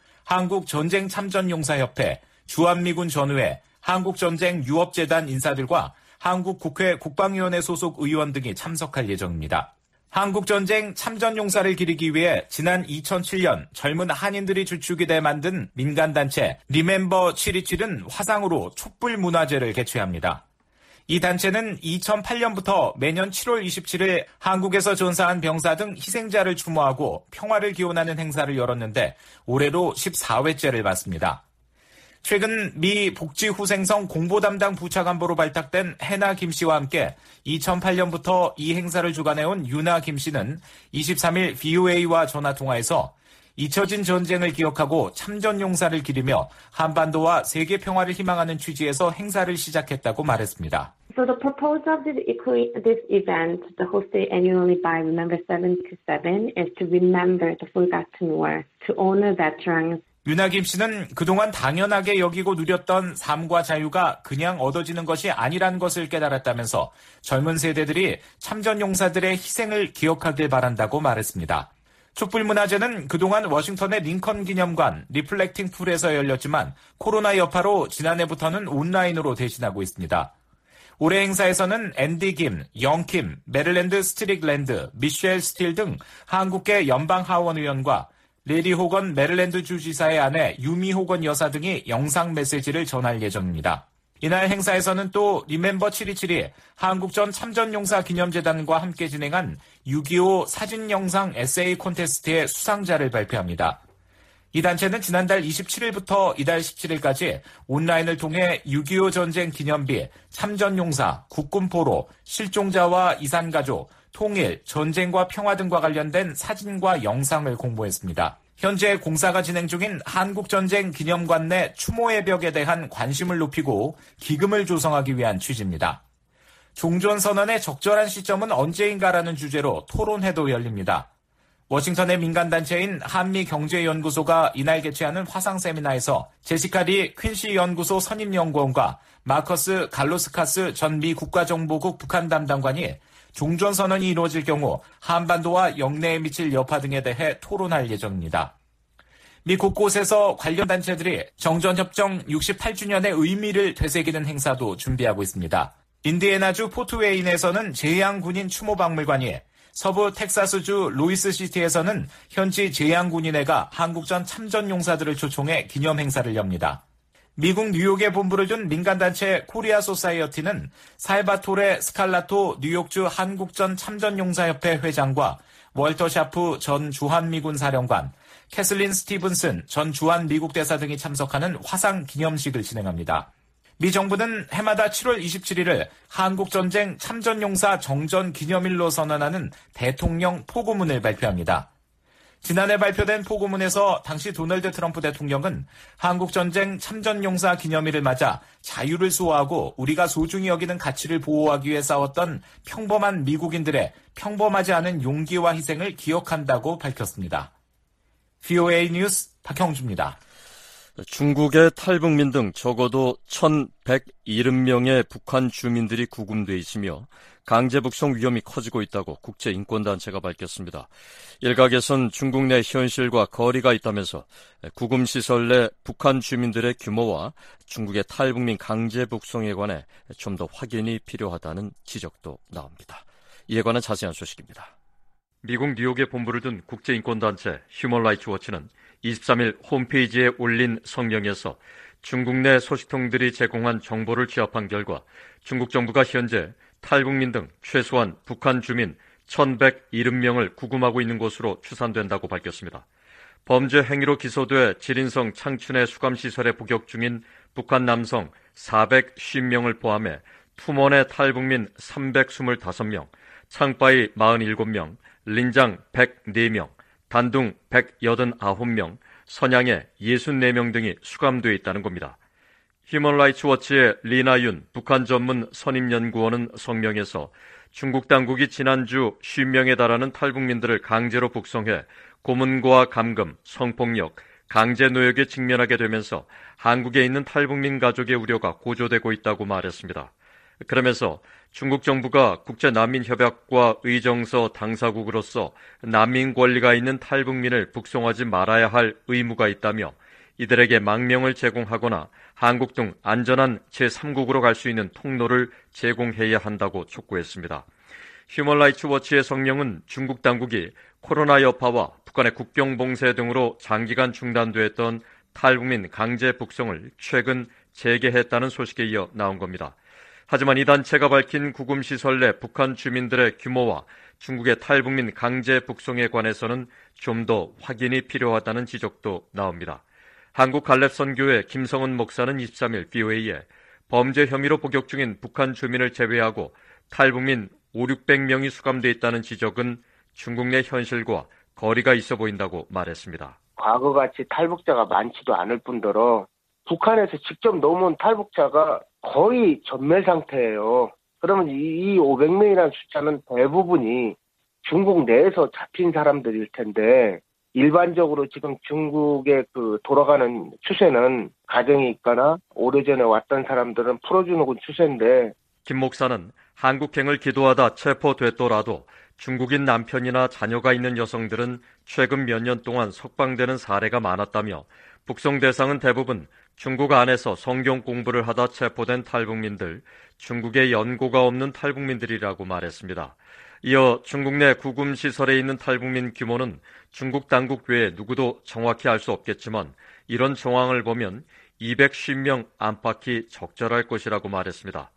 한국전쟁참전용사협회, 주한미군 전우회, 한국전쟁유업재단 인사들과 한국국회 국방위원회 소속 의원 등이 참석할 예정입니다. 한국전쟁 참전용사를 기리기 위해 지난 2007년 젊은 한인들이 주축이 돼 만든 민간단체 리멤버 727은 화상으로 촛불문화제를 개최합니다. 이 단체는 2008년부터 매년 7월 27일 한국에서 전사한 병사 등 희생자를 추모하고 평화를 기원하는 행사를 열었는데 올해로 14회째를 맞습니다. 최근 미 복지후생성 공보담당 부차관보로 발탁된 해나 김 씨와 함께 2008년부터 이 행사를 주관해온 유나 김 씨는 23일 VOA와 전화통화에서 잊혀진 전쟁을 기억하고 참전용사를 기리며 한반도와 세계 평화를 희망하는 취지에서 행사를 시작했다고 말했습니다. So the purpose of this event, hosted annually by Remember 727, is to remember the forgotten war, to honor veterans. 유나 김 씨는 그동안 당연하게 여기고 누렸던 삶과 자유가 그냥 얻어지는 것이 아니란 것을 깨달았다면서 젊은 세대들이 참전용사들의 희생을 기억하길 바란다고 말했습니다. 촛불문화제는 그동안 워싱턴의 링컨 기념관 리플렉팅 풀에서 열렸지만 코로나 여파로 지난해부터는 온라인으로 대신하고 있습니다. 올해 행사에서는 앤디 김, 영 킴, 메릴랜드 스트릭랜드, 미셸 스틸 등 한국계 연방하원 의원과 레리 호건 메릴랜드 주지사의 아내 유미 호건 여사 등이 영상 메시지를 전할 예정입니다. 이날 행사에서는 또 리멤버 727이 한국전 참전용사 기념재단과 함께 진행한 6.25 사진영상 에세이 콘테스트의 수상자를 발표합니다. 이 단체는 지난달 27일부터 이달 17일까지 온라인을 통해 6.25 전쟁 기념비, 참전용사, 국군포로, 실종자와 이산가족, 통일, 전쟁과 평화 등과 관련된 사진과 영상을 공모했습니다. 현재 공사가 진행 중인 한국전쟁 기념관 내 추모의 벽에 대한 관심을 높이고 기금을 조성하기 위한 취지입니다. 종전선언의 적절한 시점은 언제인가라는 주제로 토론회도 열립니다. 워싱턴의 민간단체인 한미경제연구소가 이날 개최하는 화상 세미나에서 제시카 리 퀸시 연구소 선임연구원과 마커스 갈로스카스 전 미 국가정보국 북한 담당관이 종전선언이 이루어질 경우 한반도와 영내에 미칠 여파 등에 대해 토론할 예정입니다. 미 곳곳에서 관련 단체들이 정전협정 68주년의 의미를 되새기는 행사도 준비하고 있습니다. 인디애나주 포트웨인에서는 제향군인 추모박물관이, 서부 텍사스주 로이스시티에서는 현지 제향군인회가 한국전 참전용사들을 초청해 기념 행사를 엽니다. 미국 뉴욕에 본부를 둔 민간단체 코리아 소사이어티는 살바토레 스칼라토 뉴욕주 한국전 참전용사협회 회장과 월터 샤프 전 주한미군 사령관, 캐슬린 스티븐슨 전 주한미국 대사 등이 참석하는 화상 기념식을 진행합니다. 미 정부는 해마다 7월 27일을 한국전쟁 참전용사 정전 기념일로 선언하는 대통령 포고문을 발표합니다. 지난해 발표된 포고문에서 당시 도널드 트럼프 대통령은 한국전쟁 참전용사 기념일을 맞아 자유를 수호하고 우리가 소중히 여기는 가치를 보호하기 위해 싸웠던 평범한 미국인들의 평범하지 않은 용기와 희생을 기억한다고 밝혔습니다. VOA 뉴스 박형주입니다. 중국의 탈북민 등 적어도 1,170명의 북한 주민들이 구금돼 있으며 강제 북송 위험이 커지고 있다고 국제인권단체가 밝혔습니다. 일각에선 중국 내 현실과 거리가 있다면서 구금시설 내 북한 주민들의 규모와 중국의 탈북민 강제 북송에 관해 좀 더 확인이 필요하다는 지적도 나옵니다. 이에 관한 자세한 소식입니다. 미국 뉴욕에 본부를 둔 국제인권단체 휴먼 라이츠 워치는 23일 홈페이지에 올린 성명에서 중국 내 소식통들이 제공한 정보를 취합한 결과 중국 정부가 현재 탈북민 등 최소한 북한 주민 1,170명을 구금하고 있는 것으로 추산된다고 밝혔습니다. 범죄 행위로 기소돼 지린성 창춘의 수감시설에 복역 중인 북한 남성 450명을 포함해 투먼의 탈북민 325명, 창바이 47명, 린장 104명, 단둥 189명, 선양에 64명 등이 수감되어 있다는 겁니다. 휴먼 라이츠 워치의 리나윤 북한 전문 선임연구원은 성명에서 중국 당국이 지난주 50명에 달하는 탈북민들을 강제로 북송해 고문과 감금, 성폭력, 강제 노역에 직면하게 되면서 한국에 있는 탈북민 가족의 우려가 고조되고 있다고 말했습니다. 그러면서 중국 정부가 국제난민협약과 의정서 당사국으로서 난민 권리가 있는 탈북민을 북송하지 말아야 할 의무가 있다며 이들에게 망명을 제공하거나 한국 등 안전한 제3국으로 갈 수 있는 통로를 제공해야 한다고 촉구했습니다. 휴먼 라이츠 워치의 성명은 중국 당국이 코로나 여파와 북한의 국경 봉쇄 등으로 장기간 중단됐던 탈북민 강제 북송을 최근 재개했다는 소식에 이어 나온 겁니다. 하지만 이 단체가 밝힌 구금시설 내 북한 주민들의 규모와 중국의 탈북민 강제 북송에 관해서는 좀 더 확인이 필요하다는 지적도 나옵니다. 한국갈렙선교회 김성은 목사는 23일 VOA에 범죄 혐의로 복역 중인 북한 주민을 제외하고 탈북민 500~600명이 수감돼 있다는 지적은 중국 내 현실과 거리가 있어 보인다고 말했습니다. 과거같이 탈북자가 많지도 않을 뿐더러 북한에서 직접 넘어온 탈북자가 거의 전멸 상태예요. 그러면 이 500명이라는 숫자는 대부분이 중국 내에서 잡힌 사람들일 텐데 일반적으로 지금 중국의 돌아가는 추세는 가정이 있거나 오래전에 왔던 사람들은 풀어주는 추세인데 김 목사는 한국행을 기도하다 체포됐더라도 중국인 남편이나 자녀가 있는 여성들은 최근 몇 년 동안 석방되는 사례가 많았다며 북송 대상은 대부분 중국 안에서 성경 공부를 하다 체포된 탈북민들, 중국에 연고가 없는 탈북민들이라고 말했습니다. 이어 중국 내 구금시설에 있는 탈북민 규모는 중국 당국 외에 누구도 정확히 알 수 없겠지만 이런 정황을 보면 210명 안팎이 적절할 것이라고 말했습니다.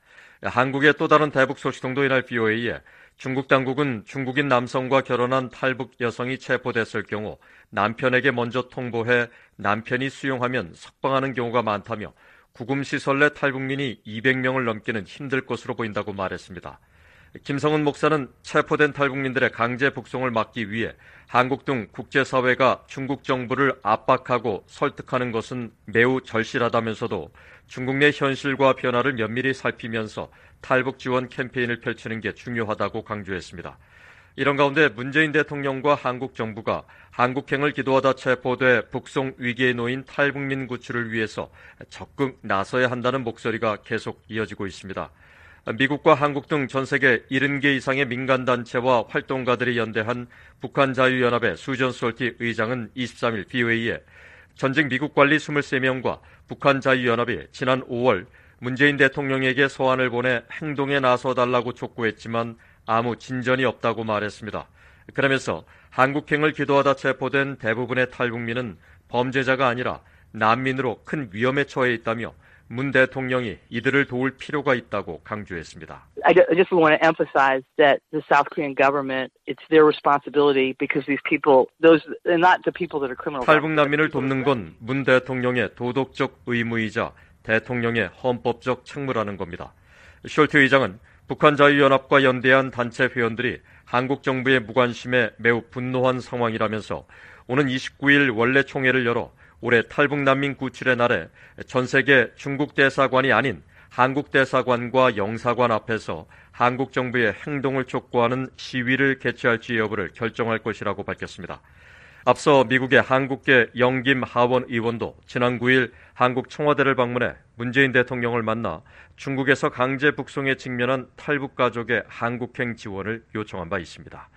한국의 또 다른 대북 소식통도 이날 BOA에 중국 당국은 중국인 남성과 결혼한 탈북 여성이 체포됐을 경우 남편에게 먼저 통보해 남편이 수용하면 석방하는 경우가 많다며 구금시설 내 탈북민이 200명을 넘기는 힘들 것으로 보인다고 말했습니다. 김성은 목사는 체포된 탈북민들의 강제 북송을 막기 위해 한국 등 국제사회가 중국 정부를 압박하고 설득하는 것은 매우 절실하다면서도 중국 내 현실과 변화를 면밀히 살피면서 탈북 지원 캠페인을 펼치는 게 중요하다고 강조했습니다. 이런 가운데 문재인 대통령과 한국 정부가 한국행을 기도하다 체포돼 북송 위기에 놓인 탈북민 구출을 위해서 적극 나서야 한다는 목소리가 계속 이어지고 있습니다. 미국과 한국 등 전 세계 70개 이상의 민간단체와 활동가들이 연대한 북한자유연합의 수전 솔티 의장은 23일 BOA에 전직 미국 관리 23명과 북한자유연합이 지난 5월 문재인 대통령에게 소환을 보내 행동에 나서달라고 촉구했지만 아무 진전이 없다고 말했습니다. 그러면서 한국행을 기도하다 체포된 대부분의 탈북민은 범죄자가 아니라 난민으로 큰 위험에 처해 있다며 문 대통령이 이들을 도울 필요가 있다고 강조했습니다. I just want to emphasize that the South Korean government, it's their responsibility because these people, those are not the people that are criminal. 탈북 난민을 돕는 건 문 대통령의 도덕적 의무이자 대통령의 헌법적 책무라는 겁니다. 숄트 의장은 북한자유연합과 연대한 단체 회원들이 한국 정부의 무관심에 매우 분노한 상황이라면서 오는 29일 원래 총회를 열어 올해 탈북 난민 구출의 날에 전 세계 중국 대사관이 아닌 한국 대사관과 영사관 앞에서 한국 정부의 행동을 촉구하는 시위를 개최할지 여부를 결정할 것이라고 밝혔습니다. 앞서 미국의 한국계 영김 하원 의원도 지난 9일 한국 청와대를 방문해 문재인 대통령을 만나 중국에서 강제 북송에 직면한 탈북 가족의 한국행 지원을 요청한 바 있습니다.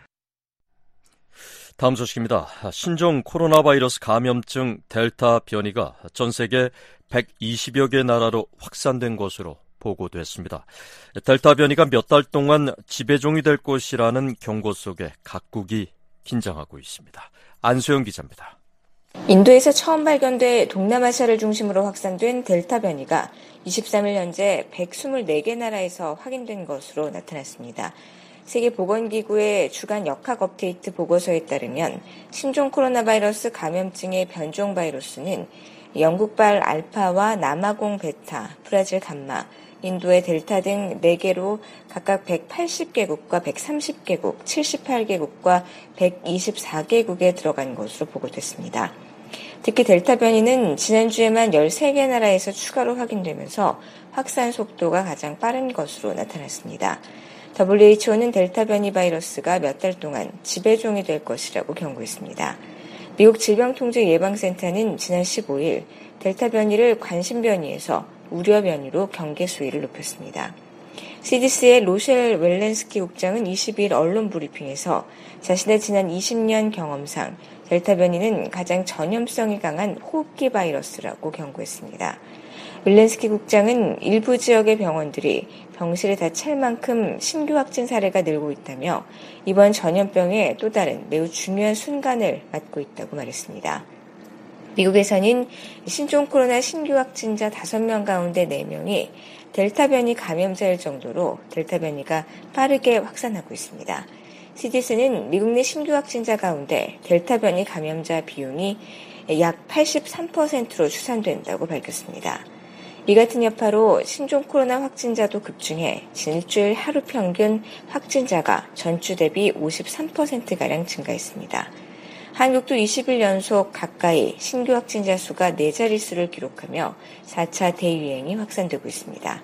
다음 소식입니다. 신종 코로나 바이러스 감염증 델타 변이가 전 세계 120여 개 나라로 확산된 것으로 보고됐습니다. 델타 변이가 몇 달 동안 지배종이 될 것이라는 경고 속에 각국이 긴장하고 있습니다. 안소영 기자입니다. 인도에서 처음 발견돼 동남아시아를 중심으로 확산된 델타 변이가 23일 현재 124개 나라에서 확인된 것으로 나타났습니다. 세계보건기구의 주간 역학 업데이트 보고서에 따르면 신종 코로나 바이러스 감염증의 변종 바이러스는 영국발 알파와 남아공 베타, 브라질 감마, 인도의 델타 등 4개로 각각 180개국과 130개국, 78개국과 124개국에 들어간 것으로 보고됐습니다. 특히 델타 변이는 지난주에만 13개 나라에서 추가로 확인되면서 확산 속도가 가장 빠른 것으로 나타났습니다. WHO는 델타 변이 바이러스가 몇 달 동안 지배종이 될 것이라고 경고했습니다. 미국 질병통제예방센터는 지난 15일 델타 변이를 관심 변이에서 우려 변이로 경계 수위를 높였습니다. CDC의 로셸 웰렌스키 국장은 22일 언론 브리핑에서 자신의 지난 20년 경험상 델타 변이는 가장 전염성이 강한 호흡기 바이러스라고 경고했습니다. 웰렌스키 국장은 일부 지역의 병원들이 병실에 다 찰 만큼 신규 확진 사례가 늘고 있다며 이번 전염병의 또 다른 매우 중요한 순간을 맞고 있다고 말했습니다. 미국에서는 신종 코로나 신규 확진자 5명 가운데 4명이 델타 변이 감염자일 정도로 델타 변이가 빠르게 확산하고 있습니다. CDC는 미국 내 신규 확진자 가운데 델타 변이 감염자 비율이 약 83%로 추산된다고 밝혔습니다. 이 같은 여파로 신종 코로나 확진자도 급증해 일주일 하루 평균 확진자가 전주 대비 53%가량 증가했습니다. 한국도 20일 연속 가까이 신규 확진자 수가 4자릿수를 기록하며 4차 대유행이 확산되고 있습니다.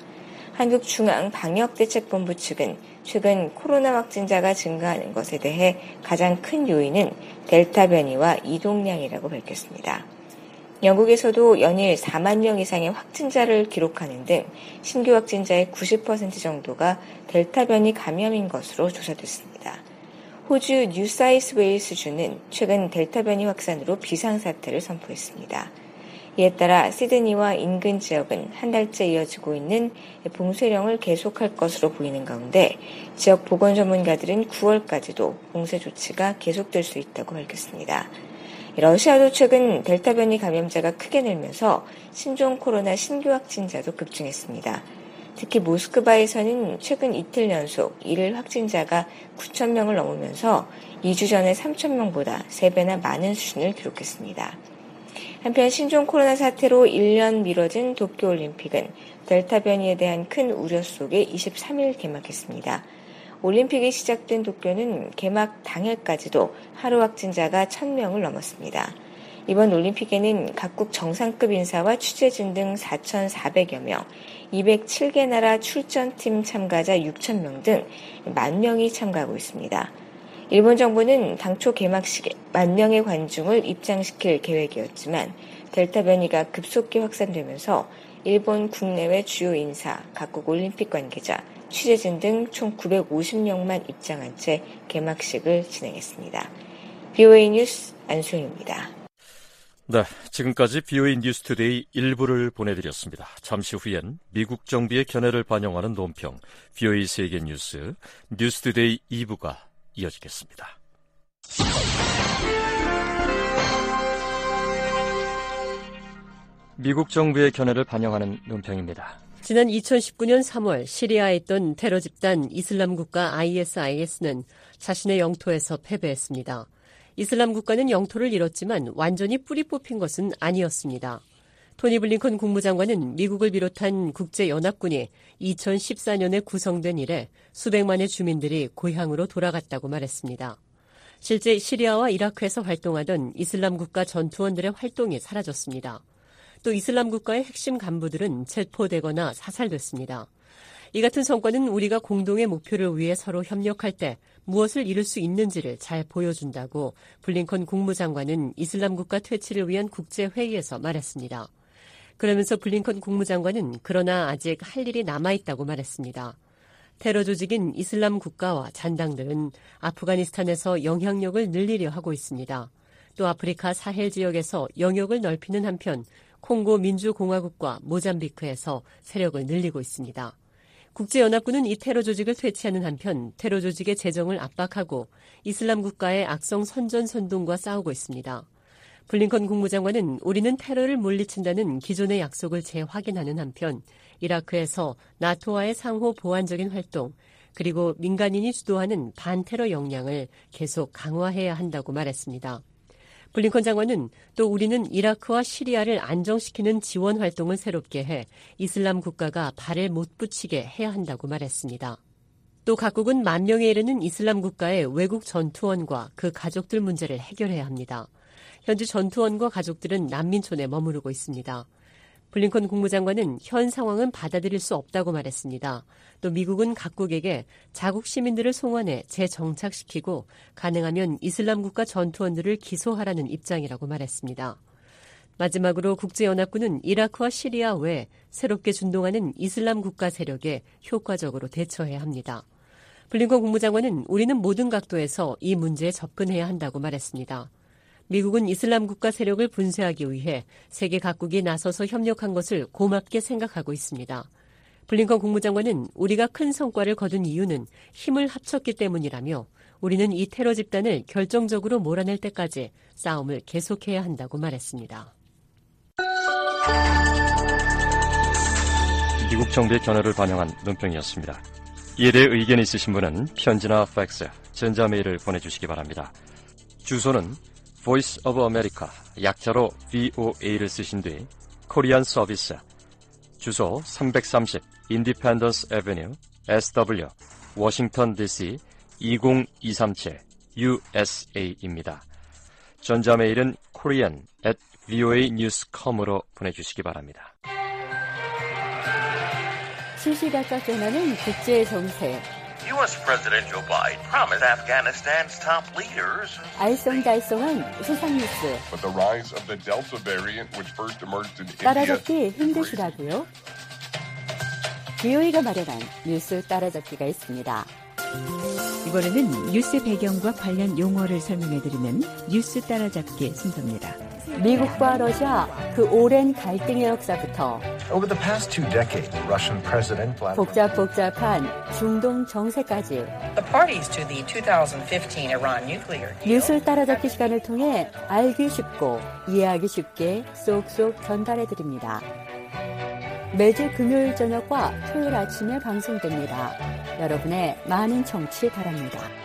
한국중앙방역대책본부 측은 최근 코로나 확진자가 증가하는 것에 대해 가장 큰 요인은 델타 변이와 이동량이라고 밝혔습니다. 영국에서도 연일 4만 명 이상의 확진자를 기록하는 등 신규 확진자의 90% 정도가 델타 변이 감염인 것으로 조사됐습니다. 호주 뉴사우스웨일스주는 최근 델타 변이 확산으로 비상사태를 선포했습니다. 이에 따라 시드니와 인근 지역은 한 달째 이어지고 있는 봉쇄령을 계속할 것으로 보이는 가운데 지역 보건 전문가들은 9월까지도 봉쇄 조치가 계속될 수 있다고 밝혔습니다. 러시아도 최근 델타 변이 감염자가 크게 늘면서 신종 코로나 신규 확진자도 급증했습니다. 특히 모스크바에서는 최근 이틀 연속 일일 확진자가 9,000명을 넘으면서 2주 전의 3,000명보다 3배나 많은 수준을 기록했습니다. 한편 신종 코로나 사태로 1년 미뤄진 도쿄올림픽은 델타 변이에 대한 큰 우려 속에 23일 개막했습니다. 올림픽이 시작된 도쿄는 개막 당일까지도 하루 확진자가 1,000명을 넘었습니다. 이번 올림픽에는 각국 정상급 인사와 취재진 등 4,400여 명, 207개 나라 출전팀 참가자 6,000명 등 10,000명이 참가하고 있습니다. 일본 정부는 당초 개막식에 10,000명의 관중을 입장시킬 계획이었지만 델타 변이가 급속히 확산되면서 일본 국내외 주요 인사, 각국 올림픽 관계자, 취재진 등 총 950명만 입장한 채 개막식을 진행했습니다. BOA 뉴스 안소영입니다. 네, 지금까지 BOA 뉴스투데이 1부를 보내드렸습니다. 잠시 후엔 미국 정부의 견해를 반영하는 논평, BOA 세계뉴스, 뉴스투데이 2부가 이어지겠습니다. 미국 정부의 견해를 반영하는 논평입니다. 지난 2019년 3월 시리아에 있던 테러 집단 이슬람 국가 ISIS는 자신의 영토에서 패배했습니다. 이슬람 국가는 영토를 잃었지만 완전히 뿌리 뽑힌 것은 아니었습니다. 토니 블링컨 국무장관은 미국을 비롯한 국제연합군이 2014년에 구성된 이래 수백만의 주민들이 고향으로 돌아갔다고 말했습니다. 실제 시리아와 이라크에서 활동하던 이슬람 국가 전투원들의 활동이 사라졌습니다. 또 이슬람 국가의 핵심 간부들은 체포되거나 사살됐습니다. 이 같은 성과는 우리가 공동의 목표를 위해 서로 협력할 때 무엇을 이룰 수 있는지를 잘 보여준다고 블링컨 국무장관은 이슬람 국가 퇴치를 위한 국제회의에서 말했습니다. 그러면서 블링컨 국무장관은 그러나 아직 할 일이 남아있다고 말했습니다. 테러 조직인 이슬람 국가와 잔당들은 아프가니스탄에서 영향력을 늘리려 하고 있습니다. 또 아프리카 사헬 지역에서 영역을 넓히는 한편 콩고 민주공화국과 모잠비크에서 세력을 늘리고 있습니다. 국제연합군은 이 테러 조직을 퇴치하는 한편 테러 조직의 재정을 압박하고 이슬람 국가의 악성 선전선동과 싸우고 있습니다. 블링컨 국무장관은 우리는 테러를 물리친다는 기존의 약속을 재확인하는 한편 이라크에서 나토와의 상호 보완적인 활동 그리고 민간인이 주도하는 반테러 역량을 계속 강화해야 한다고 말했습니다. 블링컨 장관은 또 우리는 이라크와 시리아를 안정시키는 지원 활동을 새롭게 해 이슬람 국가가 발을 못 붙이게 해야 한다고 말했습니다. 또 각국은 10,000명에 이르는 이슬람 국가의 외국 전투원과 그 가족들 문제를 해결해야 합니다. 현재 전투원과 가족들은 난민촌에 머무르고 있습니다. 블링컨 국무장관은 현 상황은 받아들일 수 없다고 말했습니다. 또 미국은 각국에게 자국 시민들을 송환해 재정착시키고 가능하면 이슬람 국가 전투원들을 기소하라는 입장이라고 말했습니다. 마지막으로 국제연합군은 이라크와 시리아 외 새롭게 준동하는 이슬람 국가 세력에 효과적으로 대처해야 합니다. 블링컨 국무장관은 우리는 모든 각도에서 이 문제에 접근해야 한다고 말했습니다. 미국은 이슬람 국가 세력을 분쇄하기 위해 세계 각국이 나서서 협력한 것을 고맙게 생각하고 있습니다. 블링컨 국무장관은 우리가 큰 성과를 거둔 이유는 힘을 합쳤기 때문이라며 우리는 이 테러 집단을 결정적으로 몰아낼 때까지 싸움을 계속해야 한다고 말했습니다. 미국 정부의 견해를 반영한 논평이었습니다. 이에 대해 의견이 있으신 분은 편지나 팩스, 전자메일을 보내주시기 바랍니다. 주소는 Voice of America, 약자로 VOA를 쓰신 뒤 코리안 서비스, 주소 330 Independence Avenue, SW, 워싱턴 DC 20237 USA입니다. 전자메일은 korean@voanews.com으로 보내주시기 바랍니다. 시시각각 전하는 국제 정세. U.S. President Joe Biden promised Afghanistan's top leaders. 알쏭달쏭한 세상 뉴스. But the rise of the Delta variant, which first emerged in India. 따라잡기 힘드시다고요? BOA가 마련한 뉴스 따라잡기가 있습니다. 이번에는 뉴스 배경과 관련 용어를 설명해드리는 뉴스 따라잡기 순서입니다. 미국과 러시아 그 오랜 갈등의 역사부터 Over the past 2 decades, Russian President 복잡한 중동 정세까지 The parties to the 2015 Iran nuclear deal. 뉴스 따라잡기 시간을 통해 알기 쉽고 이해하기 쉽게 쏙쏙 전달해드립니다. 매주 금요일 저녁과 토요일 아침에 방송됩니다. 여러분의 많은 청취 바랍니다.